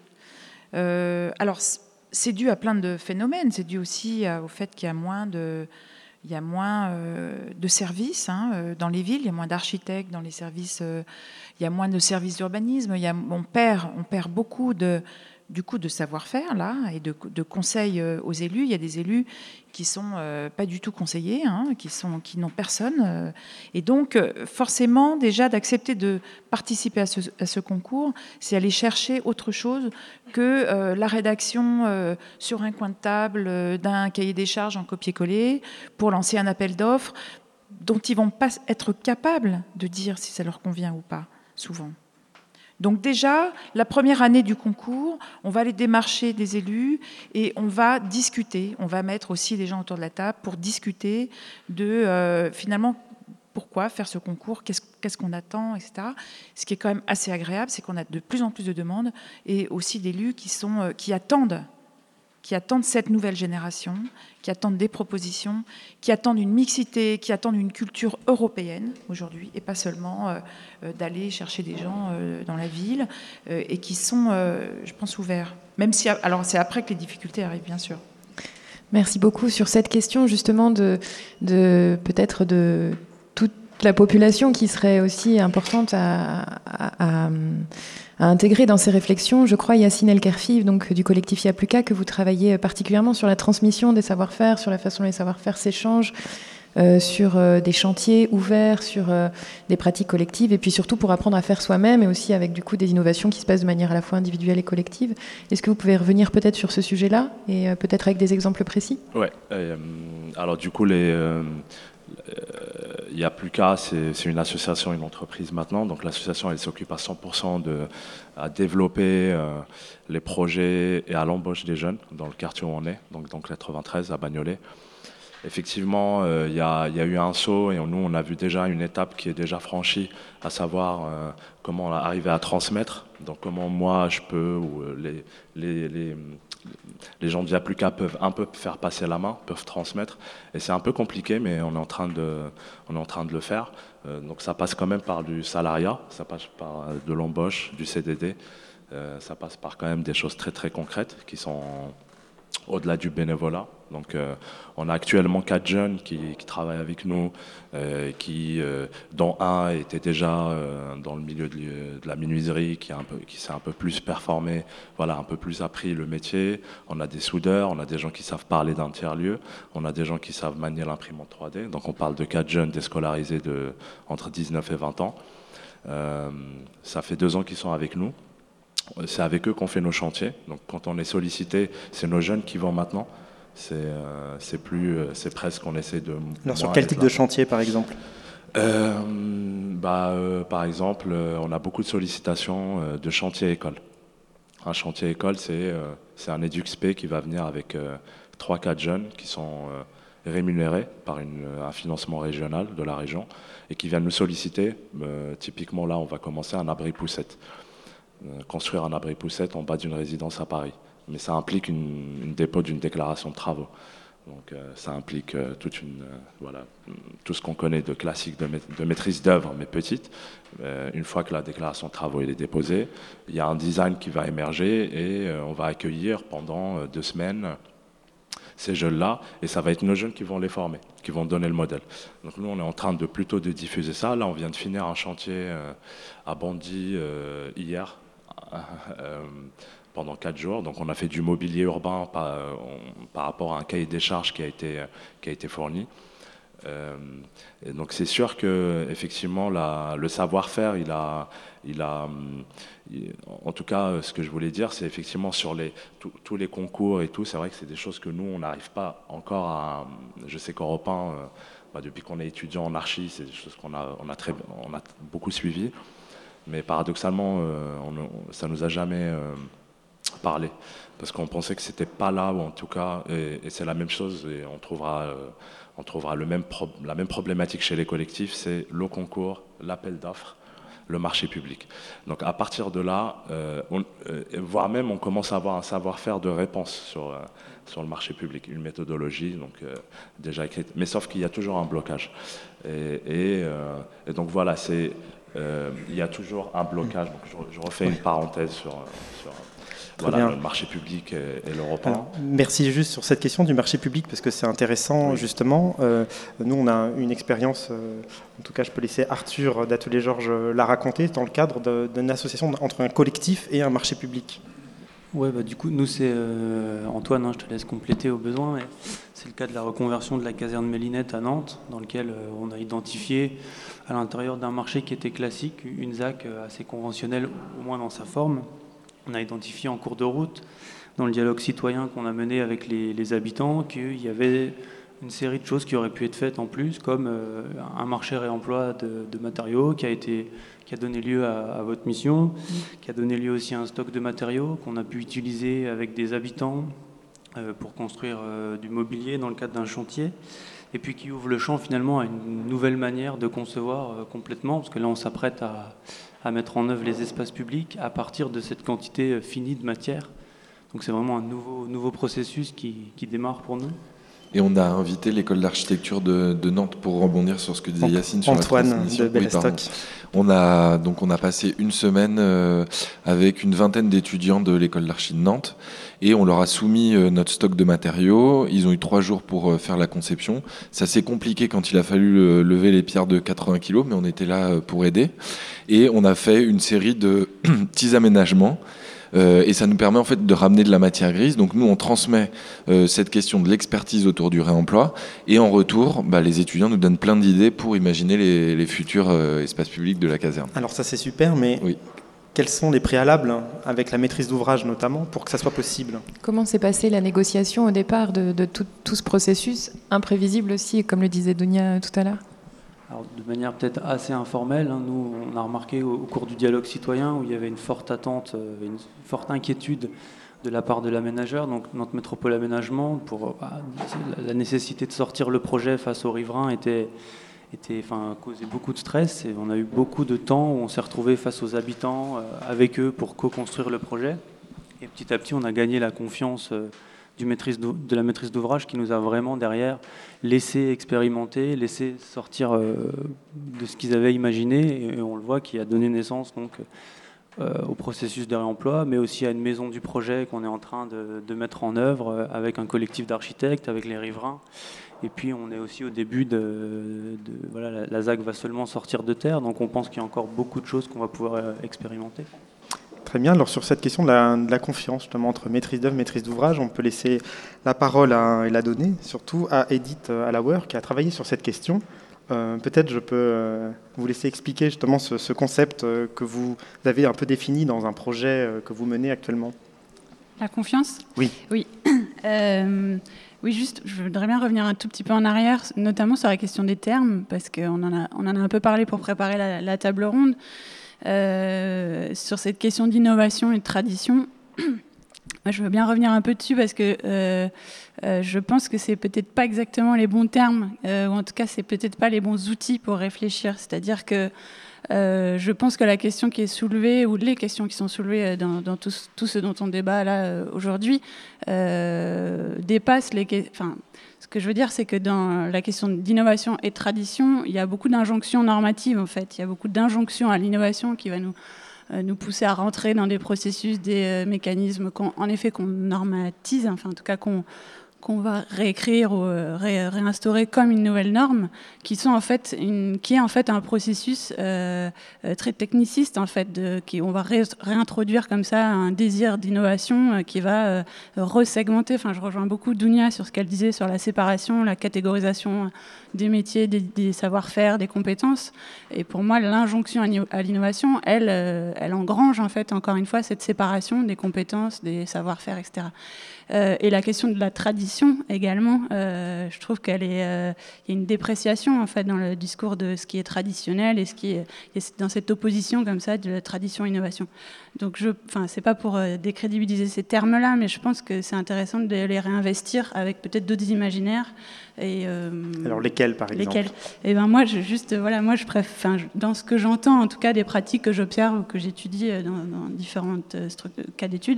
Euh, alors, c'est dû à plein de phénomènes. C'est dû aussi au fait qu'il y a moins de, il y a moins euh, de services hein, dans les villes. Il y a moins d'architectes dans les services. Euh, il y a moins de services d'urbanisme. Il y a, on perd, on perd beaucoup de, du coup, de savoir-faire là et de, de conseils aux élus. Il y a des élus qui sont euh, pas du tout conseillés, hein, qui sont, qui n'ont personne. Euh, et donc, euh, forcément, déjà d'accepter de participer à ce, à ce concours, c'est aller chercher autre chose que euh, la rédaction euh, sur un coin de table euh, d'un cahier des charges en copier-coller pour lancer un appel d'offres dont ils vont pas être capables de dire si ça leur convient ou pas, souvent. Donc déjà, la première année du concours, on va aller démarcher des élus et on va discuter. On va mettre aussi des gens autour de la table pour discuter de, euh, finalement, pourquoi faire ce concours, qu'est-ce, qu'est-ce qu'on attend, et cetera. Ce qui est quand même assez agréable, c'est qu'on a de plus en plus de demandes et aussi d'élus qui, sont, euh, qui attendent qui attendent cette nouvelle génération, qui attendent des propositions, qui attendent une mixité, qui attendent une culture européenne aujourd'hui, et pas seulement euh, d'aller chercher des gens euh, dans la ville, euh, et qui sont, euh, je pense, ouverts. Même si, alors c'est après que les difficultés arrivent, bien sûr. Merci beaucoup sur cette question justement de, de peut-être de tout, la population qui serait aussi importante à, à, à, à intégrer dans ces réflexions. Je crois, Yacine El-Kerfi, donc du collectif Y'a Plus qu'à, que vous travaillez particulièrement sur la transmission des savoir-faire, sur la façon dont les savoir-faire s'échangent, euh, sur euh, des chantiers ouverts, sur euh, des pratiques collectives, et puis surtout pour apprendre à faire soi-même, et aussi avec du coup des innovations qui se passent de manière à la fois individuelle et collective. Est-ce que vous pouvez revenir peut-être sur ce sujet-là, et euh, peut-être avec des exemples précis ? Ouais. Euh, alors du coup, les... Euh Il Y'a Plus qu'à, c'est, c'est une association, une entreprise maintenant. Donc l'association, elle s'occupe à cent pour cent de à développer euh, les projets et à l'embauche des jeunes dans le quartier où on est, donc dans le quatre-vingt-treize à Bagnolet. Effectivement, euh, il y a, y a eu un saut et nous, on a vu déjà une étape qui est déjà franchie, à savoir euh, comment arriver à transmettre. Donc comment moi, je peux, ou les, les, les, les gens de Y'a Plus qu'à peuvent un peu faire passer la main, peuvent transmettre. Et c'est un peu compliqué, mais on est en train de, on est en train de le faire. Euh, donc ça passe quand même par du salariat, ça passe par de l'embauche, du C D D. Euh, ça passe par quand même des choses très très concrètes qui sont au-delà du bénévolat. Donc, euh, on a actuellement quatre jeunes qui, qui travaillent avec nous, euh, qui, euh, dont un était déjà euh, dans le milieu de, de la menuiserie, qui, a un peu, qui s'est un peu plus performé, voilà, un peu plus appris le métier. On a des soudeurs, on a des gens qui savent parler d'un tiers-lieu, on a des gens qui savent manier l'imprimante trois D. Donc, on parle de quatre jeunes déscolarisés de, entre dix-neuf et vingt ans. Euh, ça fait deux ans qu'ils sont avec nous. C'est avec eux qu'on fait nos chantiers. Donc, quand on est sollicité, c'est nos jeunes qui vont maintenant. C'est, euh, c'est plus, c'est presque on essaie de. Alors sur quel type de chantier, par exemple ? euh, bah, euh, Par exemple, euh, on a beaucoup de sollicitations euh, de chantier école. Un chantier école, c'est, euh, c'est un EduxP qui va venir avec euh, trois quatre jeunes qui sont euh, rémunérés par une, un financement régional de la région et qui viennent nous solliciter. Euh, typiquement, là, on va commencer un abri poussette. Euh, construire un abri poussette en bas d'une résidence à Paris. Mais ça implique une, une dépôt d'une déclaration de travaux. Donc euh, ça implique euh, toute une, euh, voilà, tout ce qu'on connaît de classique de, ma- de maîtrise d'œuvre, mais petite. Euh, une fois que la déclaration de travaux elle est déposée, il y a un design qui va émerger et euh, on va accueillir pendant euh, deux semaines ces jeunes-là, et ça va être nos jeunes qui vont les former, qui vont donner le modèle. Donc nous, on est en train de plutôt de diffuser ça. Là, on vient de finir un chantier euh, à Bondy euh, hier, euh, pendant quatre jours. Donc on a fait du mobilier urbain par, euh, on, par rapport à un cahier des charges qui a été, qui a été fourni. Euh, et donc c'est sûr que effectivement la, le savoir-faire, il a, il a, il, en tout cas, ce que je voulais dire, c'est effectivement sur les, tout, tous les concours et tout. C'est vrai que c'est des choses que nous, on n'arrive pas encore à. Je sais qu'Europe un, euh, bah, depuis qu'on est étudiant en archi, c'est des choses qu'on a, on a très, on a beaucoup suivi. Mais paradoxalement, euh, on, ça nous a jamais euh, parlé, parce qu'on pensait que c'était pas là, ou en tout cas, et, et c'est la même chose, et on trouvera, euh, on trouvera le même pro, la même problématique chez les collectifs, c'est le concours, l'appel d'offres, le marché public. Donc à partir de là, euh, on, euh, voire même on commence à avoir un savoir-faire de réponse sur, euh, sur le marché public, une méthodologie donc, euh, déjà écrite, mais sauf qu'il y a toujours un blocage. Et, et, euh, et donc voilà, c'est... Euh, il y a toujours un blocage. Donc je, je refais une parenthèse sur, sur voilà, le marché public et, et l'Europe un. Merci juste sur cette question du marché public, parce que c'est intéressant, oui. Justement. Euh, nous, on a une expérience, euh, en tout cas, je peux laisser Arthur d'Atelier Georges la raconter, dans le cadre de, d'une association entre un collectif et un marché public. Ouais, bah, du coup, nous, c'est euh, Antoine, hein, je te laisse compléter au besoin. Et c'est le cas de la reconversion de la caserne Mélinette à Nantes, dans lequel euh, on a identifié à l'intérieur d'un marché qui était classique, une Z A C assez conventionnelle, au moins dans sa forme. On a identifié en cours de route, dans le dialogue citoyen qu'on a mené avec les, les habitants, qu'il y avait une série de choses qui auraient pu être faites en plus, comme euh, un marché réemploi de, de matériaux qui a, été, qui a donné lieu à, à votre mission, mmh. qui a donné lieu aussi à un stock de matériaux qu'on a pu utiliser avec des habitants euh, pour construire euh, du mobilier dans le cadre d'un chantier, et puis qui ouvre le champ finalement à une nouvelle manière de concevoir euh, complètement, parce que là on s'apprête à, à mettre en œuvre les espaces publics à partir de cette quantité euh, finie de matière. Donc c'est vraiment un nouveau, nouveau processus qui, qui démarre pour nous. Et on a invité l'école d'architecture de, de Nantes pour rebondir sur ce que disait Yacine sur Antoine la transmission. de Bellestock. Oui, On a, donc on a passé une semaine euh, avec une vingtaine d'étudiants de l'école d'archi de Nantes et on leur a soumis euh, notre stock de matériaux. Ils ont eu trois jours pour euh, faire la conception. Ça s'est compliqué quand il a fallu euh, lever les pierres de quatre-vingts kilos, mais on était là euh, pour aider. Et on a fait une série de petits aménagements. Euh, et ça nous permet en fait de ramener de la matière grise. Donc nous, on transmet euh, cette question de l'expertise autour du réemploi. Et en retour, bah, les étudiants nous donnent plein d'idées pour imaginer les, les futurs euh, espaces publics de la caserne. Alors ça, c'est super, mais oui. Quels sont les préalables, hein, avec la maîtrise d'ouvrage notamment, pour que ça soit possible? Comment s'est passée la négociation au départ de, de tout, tout ce processus, imprévisible aussi, comme le disait Dounia tout à l'heure? Alors, de manière peut-être assez informelle, hein, nous, on a remarqué au, au cours du dialogue citoyen où il y avait une forte attente, euh, une forte inquiétude de la part de l'aménageur, donc Nantes Métropole Aménagement, pour bah, la nécessité de sortir le projet face aux riverains était, était, enfin, causait beaucoup de stress. Et on a eu beaucoup de temps où on s'est retrouvé face aux habitants, euh, avec eux, pour co-construire le projet. Et petit à petit, on a gagné la confiance euh, du maîtrise de la maîtrise d'ouvrage qui nous a vraiment derrière laissé expérimenter, laissé sortir euh, de ce qu'ils avaient imaginé, et on le voit qui a donné naissance donc euh, au processus de réemploi, mais aussi à une maison du projet qu'on est en train de, de mettre en œuvre euh, avec un collectif d'architectes, avec les riverains. Et puis on est aussi au début de, de voilà, la, la Z A C va seulement sortir de terre, donc on pense qu'il y a encore beaucoup de choses qu'on va pouvoir euh, expérimenter. Très bien. Alors sur cette question de la, de la confiance justement entre maîtrise d'œuvre et maîtrise d'ouvrage, on peut laisser la parole à, et la donner surtout à Edith Allauer qui a travaillé sur cette question. Euh, peut-être je peux euh, vous laisser expliquer justement ce, ce concept euh, que vous avez un peu défini dans un projet euh, que vous menez actuellement. La confiance ? Oui. Oui. Euh, oui, juste, je voudrais bien revenir un tout petit peu en arrière, notamment sur la question des termes, parce qu'on en a, on en a un peu parlé pour préparer la, la table ronde. Euh, sur cette question d'innovation et de tradition, moi, je veux bien revenir un peu dessus parce que euh, euh, je pense que c'est peut-être pas exactement les bons termes, euh, ou en tout cas c'est peut-être pas les bons outils pour réfléchir. C'est-à-dire que euh, je pense que la question qui est soulevée, ou les questions qui sont soulevées dans, dans tout, tout ce dont on débat là aujourd'hui, euh, dépassent les questions. Enfin, ce que je veux dire, c'est que dans la question d'innovation et de tradition, il y a beaucoup d'injonctions normatives, en fait. Il y a beaucoup d'injonctions à l'innovation qui va nous, euh, nous pousser à rentrer dans des processus, des euh, mécanismes, qu'on, en effet, qu'on normatise, enfin, en tout cas, qu'on, qu'on va réécrire ou euh, ré, réinstaurer comme une nouvelle norme, qui, sont, en fait, une, qui est en fait un processus euh, très techniciste, en fait, de, qui, on va ré, réintroduire comme ça un désir d'innovation euh, qui va euh, resegmenter. Enfin, je rejoins beaucoup Dounia sur ce qu'elle disait sur la séparation, la catégorisation des métiers, des, des savoir-faire, des compétences. Et pour moi, l'injonction à l'innovation, elle, euh, elle engrange en fait encore une fois cette séparation des compétences, des savoir-faire, et cetera. Euh, et la question de la tradition également, euh, je trouve qu'il euh, y a une dépréciation en fait dans le discours de ce qui est traditionnel et ce qui est, et dans cette opposition comme ça de la tradition-innovation. Donc, je, enfin, c'est pas pour euh, décrédibiliser ces termes-là, mais je pense que c'est intéressant de les réinvestir avec peut-être d'autres imaginaires. Et, euh, Alors lesquels, par exemple? Lesquels? Et ben moi, je, juste, voilà, moi, je préfère, enfin, dans ce que j'entends, en tout cas, des pratiques que j'observe ou que j'étudie dans, dans différents euh, cas d'études,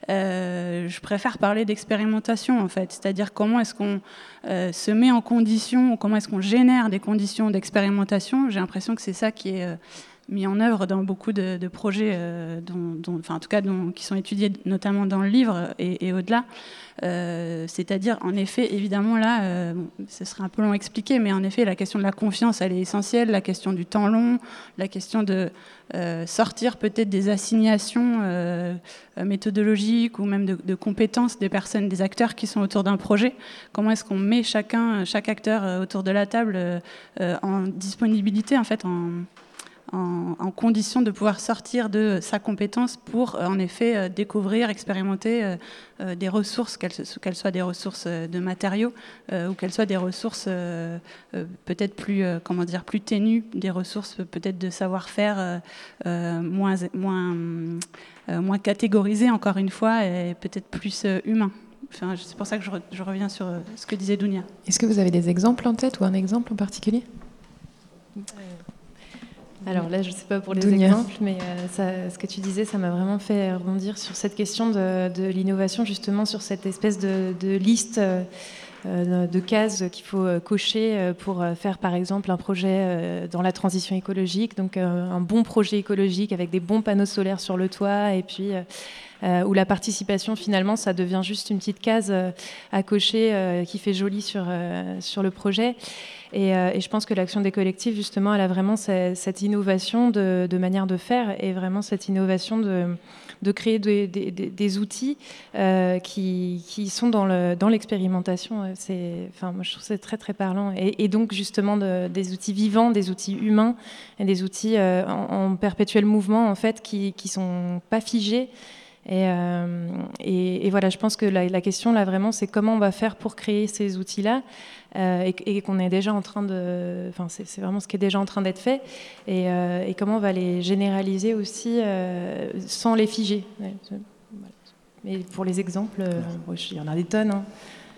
euh, je préfère parler d'expérimentation, en fait. C'est-à-dire comment est-ce qu'on euh, se met en condition, comment est-ce qu'on génère des conditions d'expérimentation. J'ai l'impression que c'est ça qui est euh, mis en œuvre dans beaucoup de, de projets, euh, dont, dont, enfin, en tout cas, dont, qui sont étudiés notamment dans le livre et, et au-delà. Euh, c'est-à-dire, en effet, évidemment, là, euh, bon, ce serait un peu long à expliquer, mais en effet, la question de la confiance, elle est essentielle, la question du temps long, la question de euh, sortir peut-être des assignations euh, méthodologiques ou même de, de compétences des personnes, des acteurs qui sont autour d'un projet. Comment est-ce qu'on met chacun, chaque acteur autour de la table euh, en disponibilité, en fait, en... En, en condition de pouvoir sortir de sa compétence pour, euh, en effet, euh, découvrir, expérimenter euh, euh, des ressources, qu'elles, qu'elles soient des ressources de matériaux euh, ou qu'elles soient des ressources euh, euh, peut-être plus, euh, comment dire, plus ténues, des ressources peut-être de savoir-faire euh, euh, moins, moins, euh, moins catégorisées, encore une fois, et peut-être plus euh, humains. Enfin, c'est pour ça que je, re, je reviens sur euh, ce que disait Dounia. Est-ce que vous avez des exemples en tête ou un exemple en particulier ? Alors là, je ne sais pas pour les Dounia. exemples, mais euh, ça, ce que tu disais, ça m'a vraiment fait rebondir sur cette question de, de l'innovation, justement sur cette espèce de, de liste euh, euh, de cases qu'il faut cocher pour faire par exemple un projet dans la transition écologique, donc euh, un bon projet écologique avec des bons panneaux solaires sur le toit, et puis euh, où la participation finalement ça devient juste une petite case euh, à cocher euh, qui fait joli sur, euh, sur le projet. Et, euh, et je pense que l'action des collectifs, justement, elle a vraiment cette, cette innovation de, de manière de faire, et vraiment cette innovation de, de créer des, des, des outils euh, qui, qui sont dans, le, dans l'expérimentation. C'est, enfin, moi, je trouve que c'est très, très parlant. Et, et donc, justement, de, des outils vivants, des outils humains, et des outils euh, en, en perpétuel mouvement, en fait, qui ne sont pas figés. Et, euh, et, et voilà, je pense que la, la question, là, vraiment, c'est comment on va faire pour créer ces outils-là, euh, et, et qu'on est déjà en train de... Enfin, c'est, c'est vraiment ce qui est déjà en train d'être fait, et, euh, et comment on va les généraliser aussi euh, sans les figer. Ouais, voilà. Mais pour les exemples, euh, bon, il y en a des tonnes. Hein.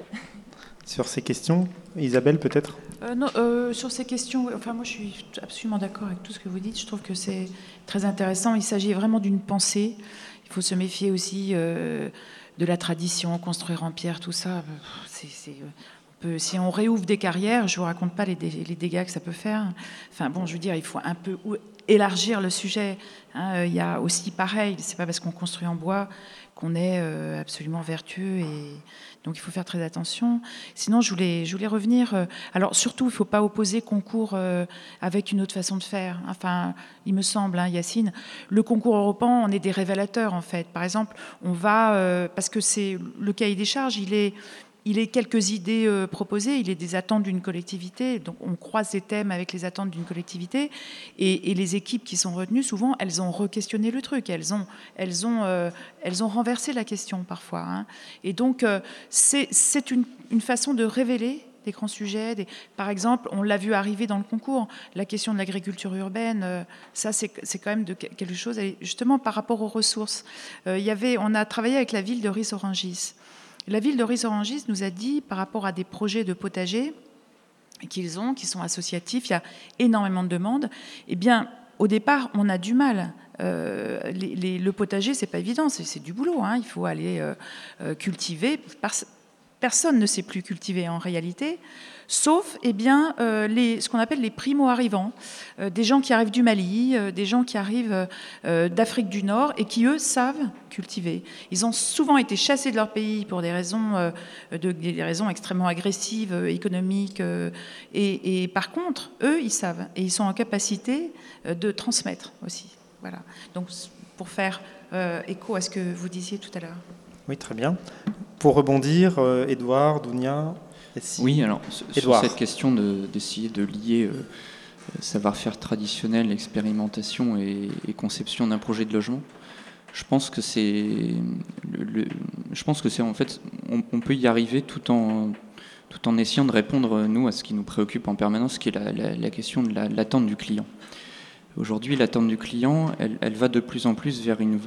Sur ces questions, Isabelle, peut-être euh, Non, euh, sur ces questions, enfin, moi, je suis absolument d'accord avec tout ce que vous dites. Je trouve que c'est très intéressant. Il s'agit vraiment d'une pensée. Il faut se méfier aussi euh, de la tradition, construire en pierre, tout ça. C'est, c'est, on peut, si on réouvre des carrières, je ne vous raconte pas les, dé, les dégâts que ça peut faire. Enfin bon, je veux dire, il faut un peu élargir le sujet. Hein. Il y a aussi pareil, c'est pas parce qu'on construit en bois qu'on est euh, absolument vertueux, et donc il faut faire très attention. Sinon, je voulais, je voulais revenir. Euh, alors surtout, il ne faut pas opposer concours euh, avec une autre façon de faire. Enfin, il me semble, hein, Yacine, le concours européen, on est des révélateurs en fait. Par exemple, on va euh, parce que c'est le cahier des charges, il est Il est quelques idées euh, proposées, il est des attentes d'une collectivité, donc on croise ces thèmes avec les attentes d'une collectivité, et, et les équipes qui sont retenues, souvent, elles ont re-questionné le truc, elles ont, elles ont, euh, elles ont renversé la question parfois. Hein. Et donc, euh, c'est, c'est une, une façon de révéler des grands sujets. Des... Par exemple, on l'a vu arriver dans le concours, la question de l'agriculture urbaine, euh, ça c'est, c'est quand même de quelque chose, justement par rapport aux ressources. Euh, il y avait, on a travaillé avec la ville de Ris-Orangis. La ville de Ris-Orangis nous a dit, par rapport à des projets de potager qu'ils ont, qui sont associatifs, il y a énormément de demandes. Eh bien, au départ, on a du mal. Euh, les, les, le potager, c'est pas évident, c'est, c'est du boulot. Hein. Il faut aller euh, euh, cultiver. Personne ne sait plus cultiver en réalité, sauf eh bien, euh, les, ce qu'on appelle les primo-arrivants, euh, des gens qui arrivent du Mali, euh, des gens qui arrivent euh, d'Afrique du Nord et qui, eux, savent cultiver. Ils ont souvent été chassés de leur pays pour des raisons, euh, de, des raisons extrêmement agressives, euh, économiques, euh, et, et par contre, eux, ils savent, et ils sont en capacité euh, de transmettre aussi. Voilà. Donc, pour faire euh, écho à ce que vous disiez tout à l'heure. Oui, très bien. Pour rebondir, euh, Édouard, Dounia. Si... Oui, alors sur cette question de, d'essayer de lier euh, savoir-faire traditionnel, expérimentation et, et conception d'un projet de logement, je pense que c'est, le, le, je pense que c'est en fait, on, on peut y arriver tout en tout en essayant de répondre nous à ce qui nous préoccupe en permanence, qui est la, la, la question de la, l'attente du client. Aujourd'hui, l'attente du client, elle, elle va de plus en plus vers une,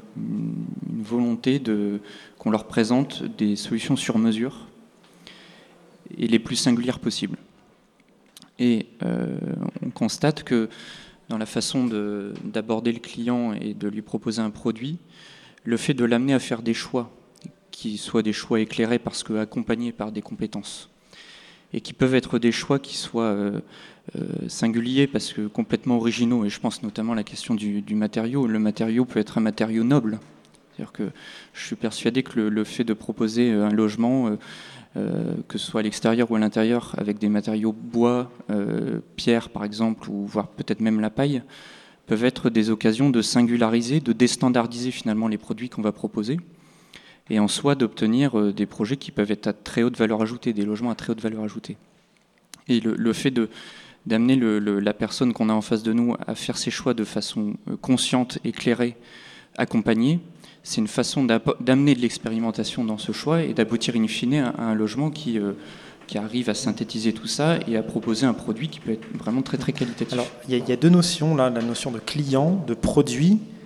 une volonté de, qu'on leur présente des solutions sur mesure et les plus singulières possibles. Et euh, on constate que dans la façon de, d'aborder le client et de lui proposer un produit, le fait de l'amener à faire des choix, qui soient des choix éclairés parce que accompagnés par des compétences, et qui peuvent être des choix qui soient euh, euh, singuliers parce que complètement originaux, et je pense notamment à la question du, du matériau. Le matériau peut être un matériau noble. C'est-à-dire que je suis persuadé que le, le fait de proposer un logement, euh, euh, que ce soit à l'extérieur ou à l'intérieur, avec des matériaux bois, euh, pierre par exemple, ou voire peut-être même la paille, peuvent être des occasions de singulariser, de déstandardiser finalement les produits qu'on va proposer, et en soi d'obtenir des projets qui peuvent être à très haute valeur ajoutée, des logements à très haute valeur ajoutée. Et le, le fait de, d'amener le, le, la personne qu'on a en face de nous à faire ses choix de façon consciente, éclairée, accompagnée, c'est une façon d'amener de l'expérimentation dans ce choix et d'aboutir in fine à un logement qui, euh, qui arrive à synthétiser tout ça et à proposer un produit qui peut être vraiment très très qualitatif. Alors, il y, y a deux notions là, la notion de client, de produit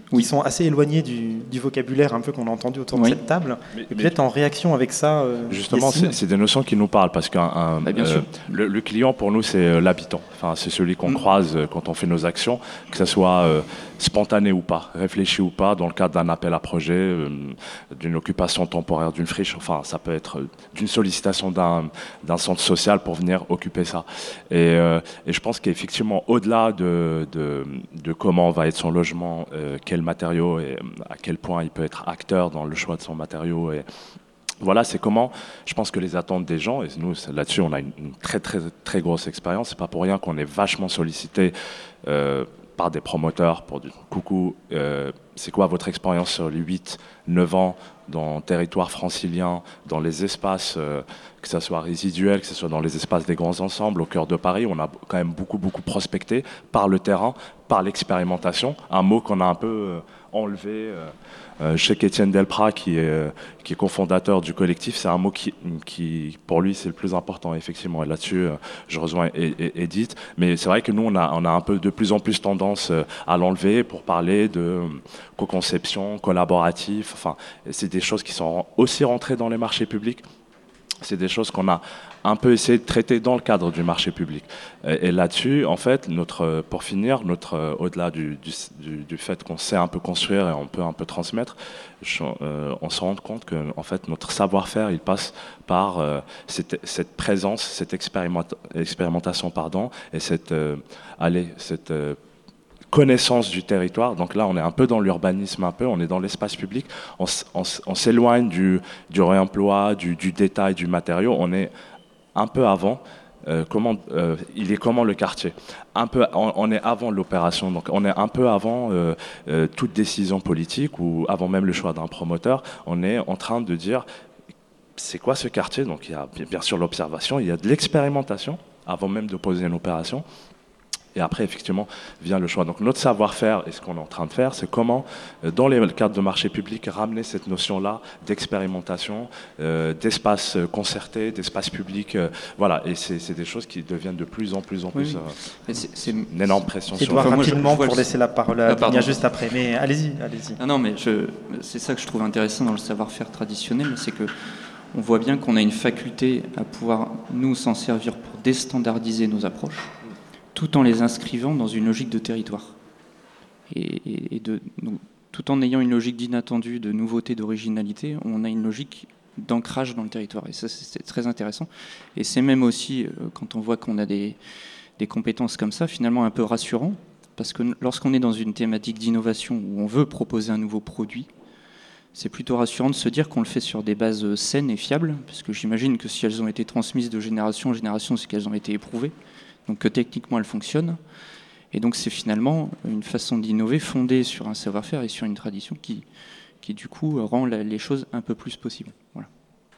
qui sont assez éloignés du, du vocabulaire un peu qu'on a entendu autour oui. de cette table. Mais, et peut-être en réaction avec ça. Euh, justement, c'est, c'est des notions qui nous parlent parce que bah, euh, le, le client pour nous c'est euh, l'habitant. Enfin, c'est celui qu'on mmh. croise euh, quand on fait nos actions, que ce soit euh, spontané ou pas, réfléchi ou pas, dans le cadre d'un appel à projet, euh, d'une occupation temporaire d'une friche. Enfin, ça peut être euh, d'une sollicitation d'un, d'un centre social pour venir occuper ça. Et, euh, et je pense qu'effectivement, au-delà de, de, de comment va être son logement, euh, quel matériau et à quel point il peut être acteur dans le choix de son matériau. Et voilà, c'est comment, je pense que les attentes des gens, et nous là-dessus on a une, une très très très grosse expérience, c'est pas pour rien qu'on est vachement sollicité euh, par des promoteurs pour du coucou, euh, c'est quoi votre expérience sur les huit neuf ans dans le territoire francilien, dans les espaces, euh, que ce soit résiduel, que ce soit dans les espaces des grands ensembles, au cœur de Paris, on a quand même beaucoup beaucoup prospecté par le terrain, par l'expérimentation, un mot qu'on a un peu euh, enlevé. Euh, euh, je sais qu'Étienne Delprat, qui est, euh, qui est cofondateur du collectif, c'est un mot qui, qui, pour lui, c'est le plus important, effectivement. Et là-dessus, euh, je rejoins Edith. Mais c'est vrai que nous, on a, on a un peu de plus en plus tendance euh, à l'enlever pour parler de euh, co-conception, collaboratif. Enfin, c'est des choses qui sont aussi rentrées dans les marchés publics. C'est des choses qu'on a un peu essayé de traiter dans le cadre du marché public. Et, et là-dessus, en fait, notre, pour finir, notre, au-delà du, du, du fait qu'on sait un peu construire et on peut un peu transmettre, je, euh, on se rend compte que en fait, notre savoir-faire, il passe par euh, cette, cette présence, cette expérimenta- expérimentation, pardon, et cette, euh, allez, cette euh, connaissance du territoire. Donc là, on est un peu dans l'urbanisme, un peu, on est dans l'espace public, on, on, on s'éloigne du, du réemploi, du, du détail, du matériau, on est un peu avant. Euh, comment, euh, il est comment le quartier un peu, on, on est avant l'opération, donc on est un peu avant euh, euh, toute décision politique ou avant même le choix d'un promoteur. On est en train de dire c'est quoi ce quartier. Donc il y a bien sûr l'observation, il y a de l'expérimentation avant même de poser une opération. Et après, effectivement, vient le choix. Donc notre savoir-faire, et ce qu'on est en train de faire, c'est comment, dans les cadres de marché public, ramener cette notion-là d'expérimentation, euh, d'espace concerté, d'espace public. Euh, voilà, et c'est, c'est des choses qui deviennent de plus en plus en plus. Oui, euh, c'est, c'est une énorme pression sur nous. Edouard, rapidement, je, je pour laisser la parole à ah, juste après. Mais allez-y, allez-y. Non, non, mais je, c'est ça que je trouve intéressant dans le savoir-faire traditionnel, c'est que on voit bien qu'on a une faculté à pouvoir, nous, s'en servir pour déstandardiser nos approches, tout en les inscrivant dans une logique de territoire. Et, et de, donc, tout en ayant une logique d'inattendu, de nouveauté, d'originalité, on a une logique d'ancrage dans le territoire. Et ça, c'est très intéressant. Et c'est même aussi, quand on voit qu'on a des, des compétences comme ça, finalement un peu rassurant, parce que lorsqu'on est dans une thématique d'innovation où on veut proposer un nouveau produit, c'est plutôt rassurant de se dire qu'on le fait sur des bases saines et fiables, parce que j'imagine que si elles ont été transmises de génération en génération, c'est qu'elles ont été éprouvées. Donc que techniquement elle fonctionne, et donc c'est finalement une façon d'innover fondée sur un savoir-faire et sur une tradition qui, qui du coup rend la, les choses un peu plus possibles. Voilà.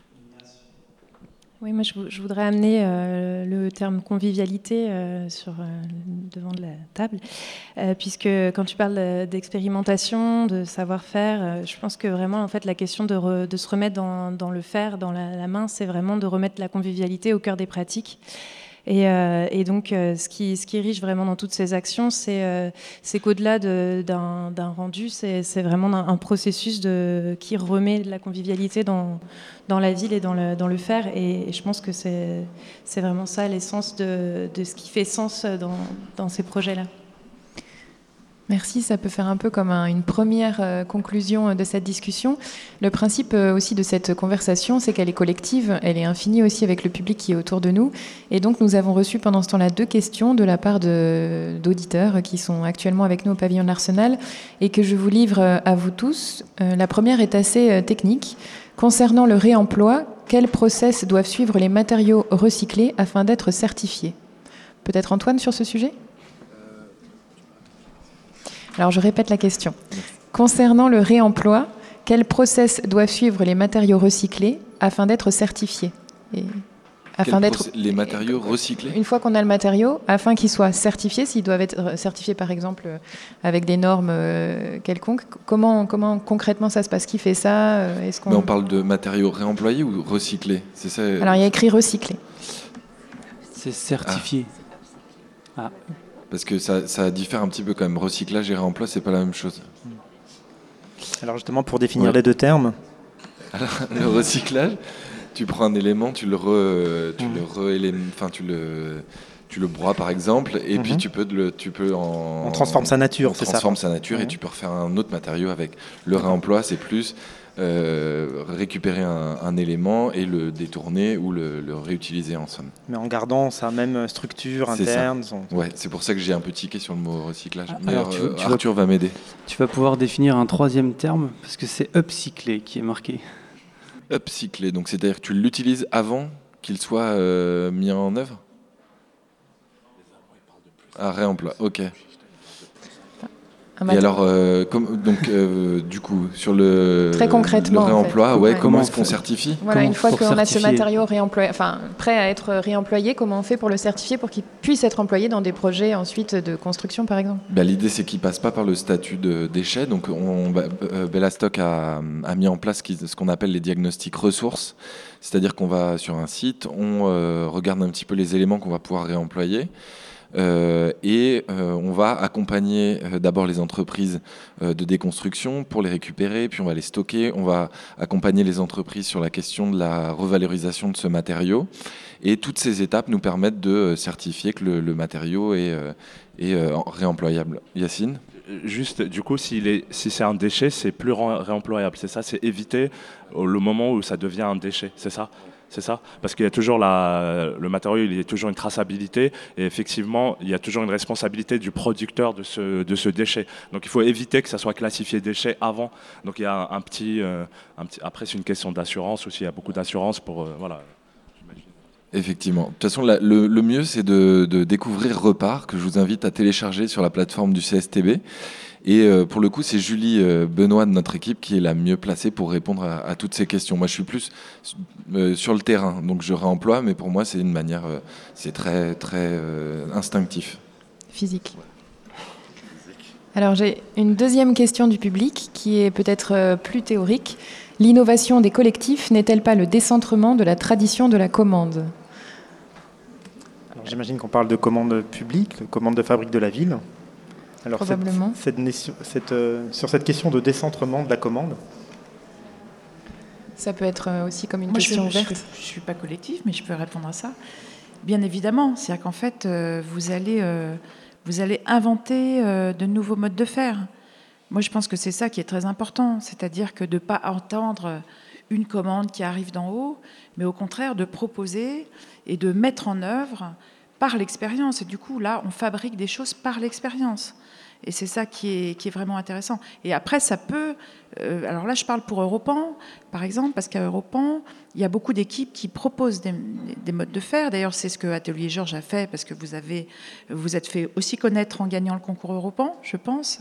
Oui, moi je, je voudrais amener euh, le terme convivialité euh, sur euh, devant de la table, euh, puisque quand tu parles d'expérimentation, de savoir-faire, euh, je pense que vraiment en fait la question de, re, de se remettre dans, dans le faire, dans la, la main, c'est vraiment de remettre la convivialité au cœur des pratiques. Et, euh, et donc, euh, ce, qui, ce qui est riche vraiment dans toutes ces actions, c'est, euh, c'est qu'au-delà de, d'un, d'un rendu, c'est, c'est vraiment un, un processus de, qui remet de la convivialité dans, dans la ville et dans le, dans le faire. Et, et je pense que c'est, c'est vraiment ça l'essence de, de ce qui fait sens dans, dans ces projets-là. Merci, ça peut faire un peu comme un, une première euh, conclusion de cette discussion. Le principe euh, aussi de cette conversation, c'est qu'elle est collective, elle est infinie aussi avec le public qui est autour de nous. Et donc nous avons reçu pendant ce temps-là deux questions de la part de, d'auditeurs qui sont actuellement avec nous au pavillon de l'Arsenal et que je vous livre à vous tous. Euh, la première est assez euh, technique. Concernant le réemploi, quels process doivent suivre les matériaux recyclés afin d'être certifiés ? Peut-être Antoine sur ce sujet ? Alors je répète la question. Concernant le réemploi, quels process doivent suivre les matériaux recyclés afin d'être certifiés ? Et afin d'être process, les matériaux recyclés ? Une fois qu'on a le matériau, afin qu'ils soient certifiés, s'ils doivent être certifiés par exemple avec des normes euh, quelconques, comment, comment concrètement ça se passe ? Qui fait ça ? Est-ce qu'on... Mais on parle de matériaux réemployés ou recyclés ? C'est ça. Alors il y a écrit recyclé. C'est certifié. Ah. Parce que ça, ça diffère un petit peu quand même. Recyclage et réemploi, c'est pas la même chose. Alors justement, pour définir ouais. les deux termes. Alors, le recyclage, tu prends un élément, tu le re, tu mmh. le re, enfin tu le, tu le broies par exemple, et mmh. puis tu peux le, tu peux en. On transforme sa nature, c'est ça. On transforme sa nature, mmh. et tu peux refaire un autre matériau avec. Le réemploi, c'est plus euh, récupérer un, un élément et le détourner ou le, le réutiliser en somme. Mais en gardant sa même structure interne. C'est son... Ouais, c'est pour ça que j'ai un peu tiqué sur le mot recyclage. Mais alors, tu, euh, tu Arthur vas, va m'aider. Tu vas pouvoir définir un troisième terme parce que c'est upcycler qui est marqué. Upcycler, donc c'est-à-dire que tu l'utilises avant qu'il soit euh, mis en œuvre. Ah, réemploi, ok. Et alors, euh, comme, donc, euh, du coup, sur le, Très concrètement, le réemploi, en fait. ouais, ouais. comment est-ce qu'on certifie? Voilà, comment une fois qu'on certifier? a ce matériau réemployé, enfin, prêt à être réemployé, comment on fait pour le certifier pour qu'il puisse être employé dans des projets ensuite de construction, par exemple? Bah, l'idée, c'est qu'il ne passe pas par le statut de déchet. Donc, on, bah, Bellastock a, a mis en place ce qu'on appelle les diagnostics ressources. C'est-à-dire qu'on va sur un site, on euh, regarde un petit peu les éléments qu'on va pouvoir réemployer. Euh, et euh, on va accompagner euh, d'abord les entreprises euh, de déconstruction pour les récupérer, puis on va les stocker, on va accompagner les entreprises sur la question de la revalorisation de ce matériau, et toutes ces étapes nous permettent de certifier que le, le matériau est, euh, est euh, réemployable. Yacine ? Juste, du coup, s'il est, si c'est un déchet, c'est plus réemployable, c'est ça? C'est éviter le moment où ça devient un déchet, c'est ça? C'est ça? Parce qu'il y a toujours la, le matériau, il y a toujours une traçabilité, et effectivement, il y a toujours une responsabilité du producteur de ce, de ce déchet. Donc il faut éviter que ça soit classifié déchet avant. Donc il y a un, un, petit, euh, un petit... Après, c'est une question d'assurance aussi, il y a beaucoup d'assurance pour... Euh, voilà. Effectivement. De toute façon, la, le, le mieux, c'est de, de découvrir Repart, que je vous invite à télécharger sur la plateforme du C S T B. Et euh, pour le coup, c'est Julie euh, Benoît de notre équipe qui est la mieux placée pour répondre à, à toutes ces questions. Moi, je suis plus euh, sur le terrain, donc je réemploie, mais pour moi, c'est une manière, euh, c'est très, très euh, instinctif. Physique. Alors, j'ai une deuxième question du public qui est peut-être euh, plus théorique. L'innovation des collectifs n'est-elle pas le décentrement de la tradition de la commande? Alors, j'imagine qu'on parle de commande publique, de commande de fabrique de la ville. Alors, probablement. Cette, cette, cette, euh, sur cette question de décentrement de la commande. Ça peut être aussi comme une Moi, question je, ouverte. Je ne suis pas collective, mais je peux répondre à ça. Bien évidemment, c'est-à-dire qu'en fait, euh, vous, allez, euh, vous allez inventer euh, de nouveaux modes de faire. Moi, je pense que c'est ça qui est très important, c'est-à-dire que de ne pas entendre une commande qui arrive d'en haut, mais au contraire de proposer et de mettre en œuvre par l'expérience. Et du coup, là, on fabrique des choses par l'expérience. Et c'est ça qui est, qui est vraiment intéressant. Et après, ça peut... Euh, alors là, je parle pour Europan, par exemple, parce qu'à Europan, il y a beaucoup d'équipes qui proposent des, des modes de faire. D'ailleurs, c'est ce que Atelier Georges a fait, parce que vous avez, vous êtes fait aussi connaître en gagnant le concours Europan, je pense.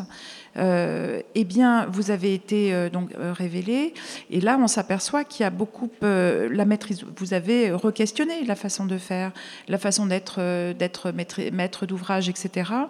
Euh, eh bien, vous avez été euh, donc euh, révélé. Et là, on s'aperçoit qu'il y a beaucoup... Euh, la maîtrise... Vous avez re-questionné la façon de faire, la façon d'être, euh, d'être maître, maître d'ouvrage, et cetera.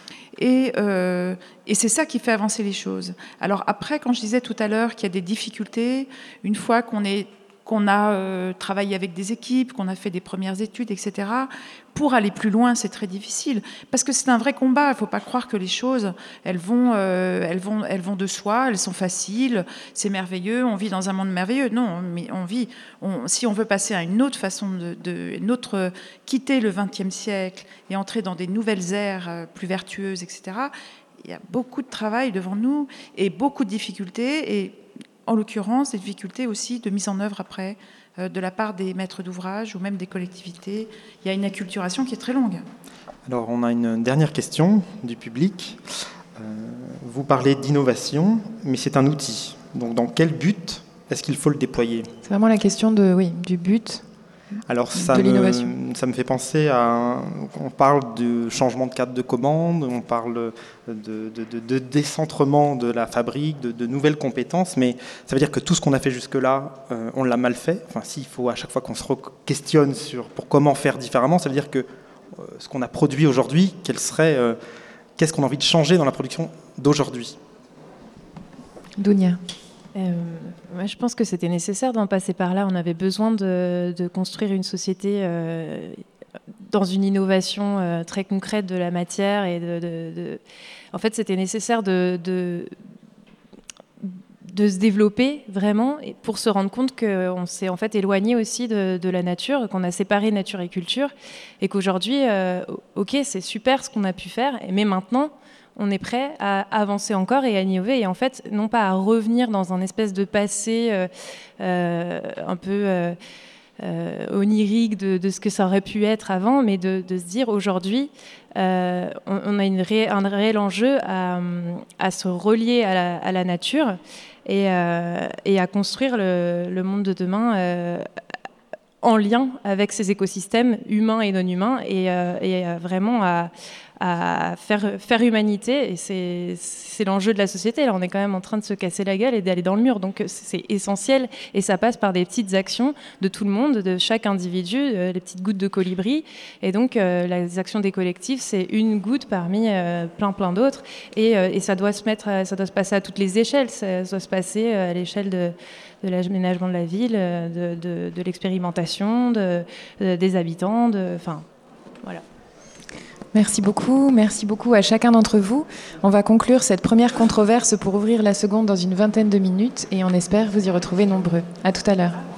Et, euh, et c'est ça qui fait avancer les choses. Alors après, quand je disais tout à l'heure qu'il y a des difficultés, une fois qu'on est, qu'on a euh, travaillé avec des équipes, qu'on a fait des premières études, et cetera, pour aller plus loin, c'est très difficile. Parce que c'est un vrai combat. Il ne faut pas croire que les choses, elles vont, euh, elles vont, elles vont de soi, elles sont faciles, c'est merveilleux, on vit dans un monde merveilleux. Non, mais on vit... On, si on veut passer à une autre façon de... de une autre, quitter le vingtième siècle et entrer dans des nouvelles ères plus vertueuses, et cetera, il y a beaucoup de travail devant nous et beaucoup de difficultés. Et en l'occurrence, des difficultés aussi de mise en œuvre après, euh, de la part des maîtres d'ouvrage ou même des collectivités. Il y a une acculturation qui est très longue. Alors, on a une dernière question du public. Euh, vous parlez d'innovation, mais c'est un outil. Donc, dans quel but est-ce qu'il faut le déployer? C'est vraiment la question de, oui, du but. Alors, ça de me, l'innovation. ça me fait penser à... On parle de changement de cadre de commande, on parle de, de, de, de décentrement de la fabrique, de, de nouvelles compétences, mais ça veut dire que tout ce qu'on a fait jusque-là, euh, on l'a mal fait. Enfin, s'il faut à chaque fois qu'on se questionne sur pour comment faire différemment, ça veut dire que euh, ce qu'on a produit aujourd'hui, quel serait, euh, qu'est-ce qu'on a envie de changer dans la production d'aujourd'hui? Dounia. Euh, moi, je pense que c'était nécessaire d'en passer par là. On avait besoin de, de construire une société euh, dans une innovation euh, très concrète de la matière. Et de, de, de... En fait, c'était nécessaire de, de, de se développer vraiment, et pour se rendre compte qu'on s'est en fait éloigné aussi de, de la nature, qu'on a séparé nature et culture, et qu'aujourd'hui, euh, ok, c'est super ce qu'on a pu faire, mais maintenant, on est prêt à avancer encore et à innover, et en fait, non pas à revenir dans un espèce de passé euh, euh, un peu euh, euh, onirique de, de ce que ça aurait pu être avant, mais de, de se dire aujourd'hui, euh, on, on a une ré, un réel enjeu à, à se relier à la, à la nature et, euh, et à construire le, le monde de demain euh, en lien avec ces écosystèmes humains et non humains, et, euh, et euh, vraiment à à faire, faire humanité, et c'est, c'est l'enjeu de la société. Là, on est quand même en train de se casser la gueule et d'aller dans le mur, donc c'est essentiel, et ça passe par des petites actions de tout le monde, de chaque individu, euh, les petites gouttes de colibri, et donc euh, les actions des collectifs, c'est une goutte parmi euh, plein plein d'autres, et, euh, et ça doit se mettre, ça doit se passer à toutes les échelles, ça doit se passer à l'échelle de de l'aménagement de la ville, de, de, de l'expérimentation, de, de, des habitants, de, enfin, voilà. Merci beaucoup, merci beaucoup à chacun d'entre vous. On va conclure cette première controverse pour ouvrir la seconde dans une vingtaine de minutes, et on espère vous y retrouver nombreux. À tout à l'heure.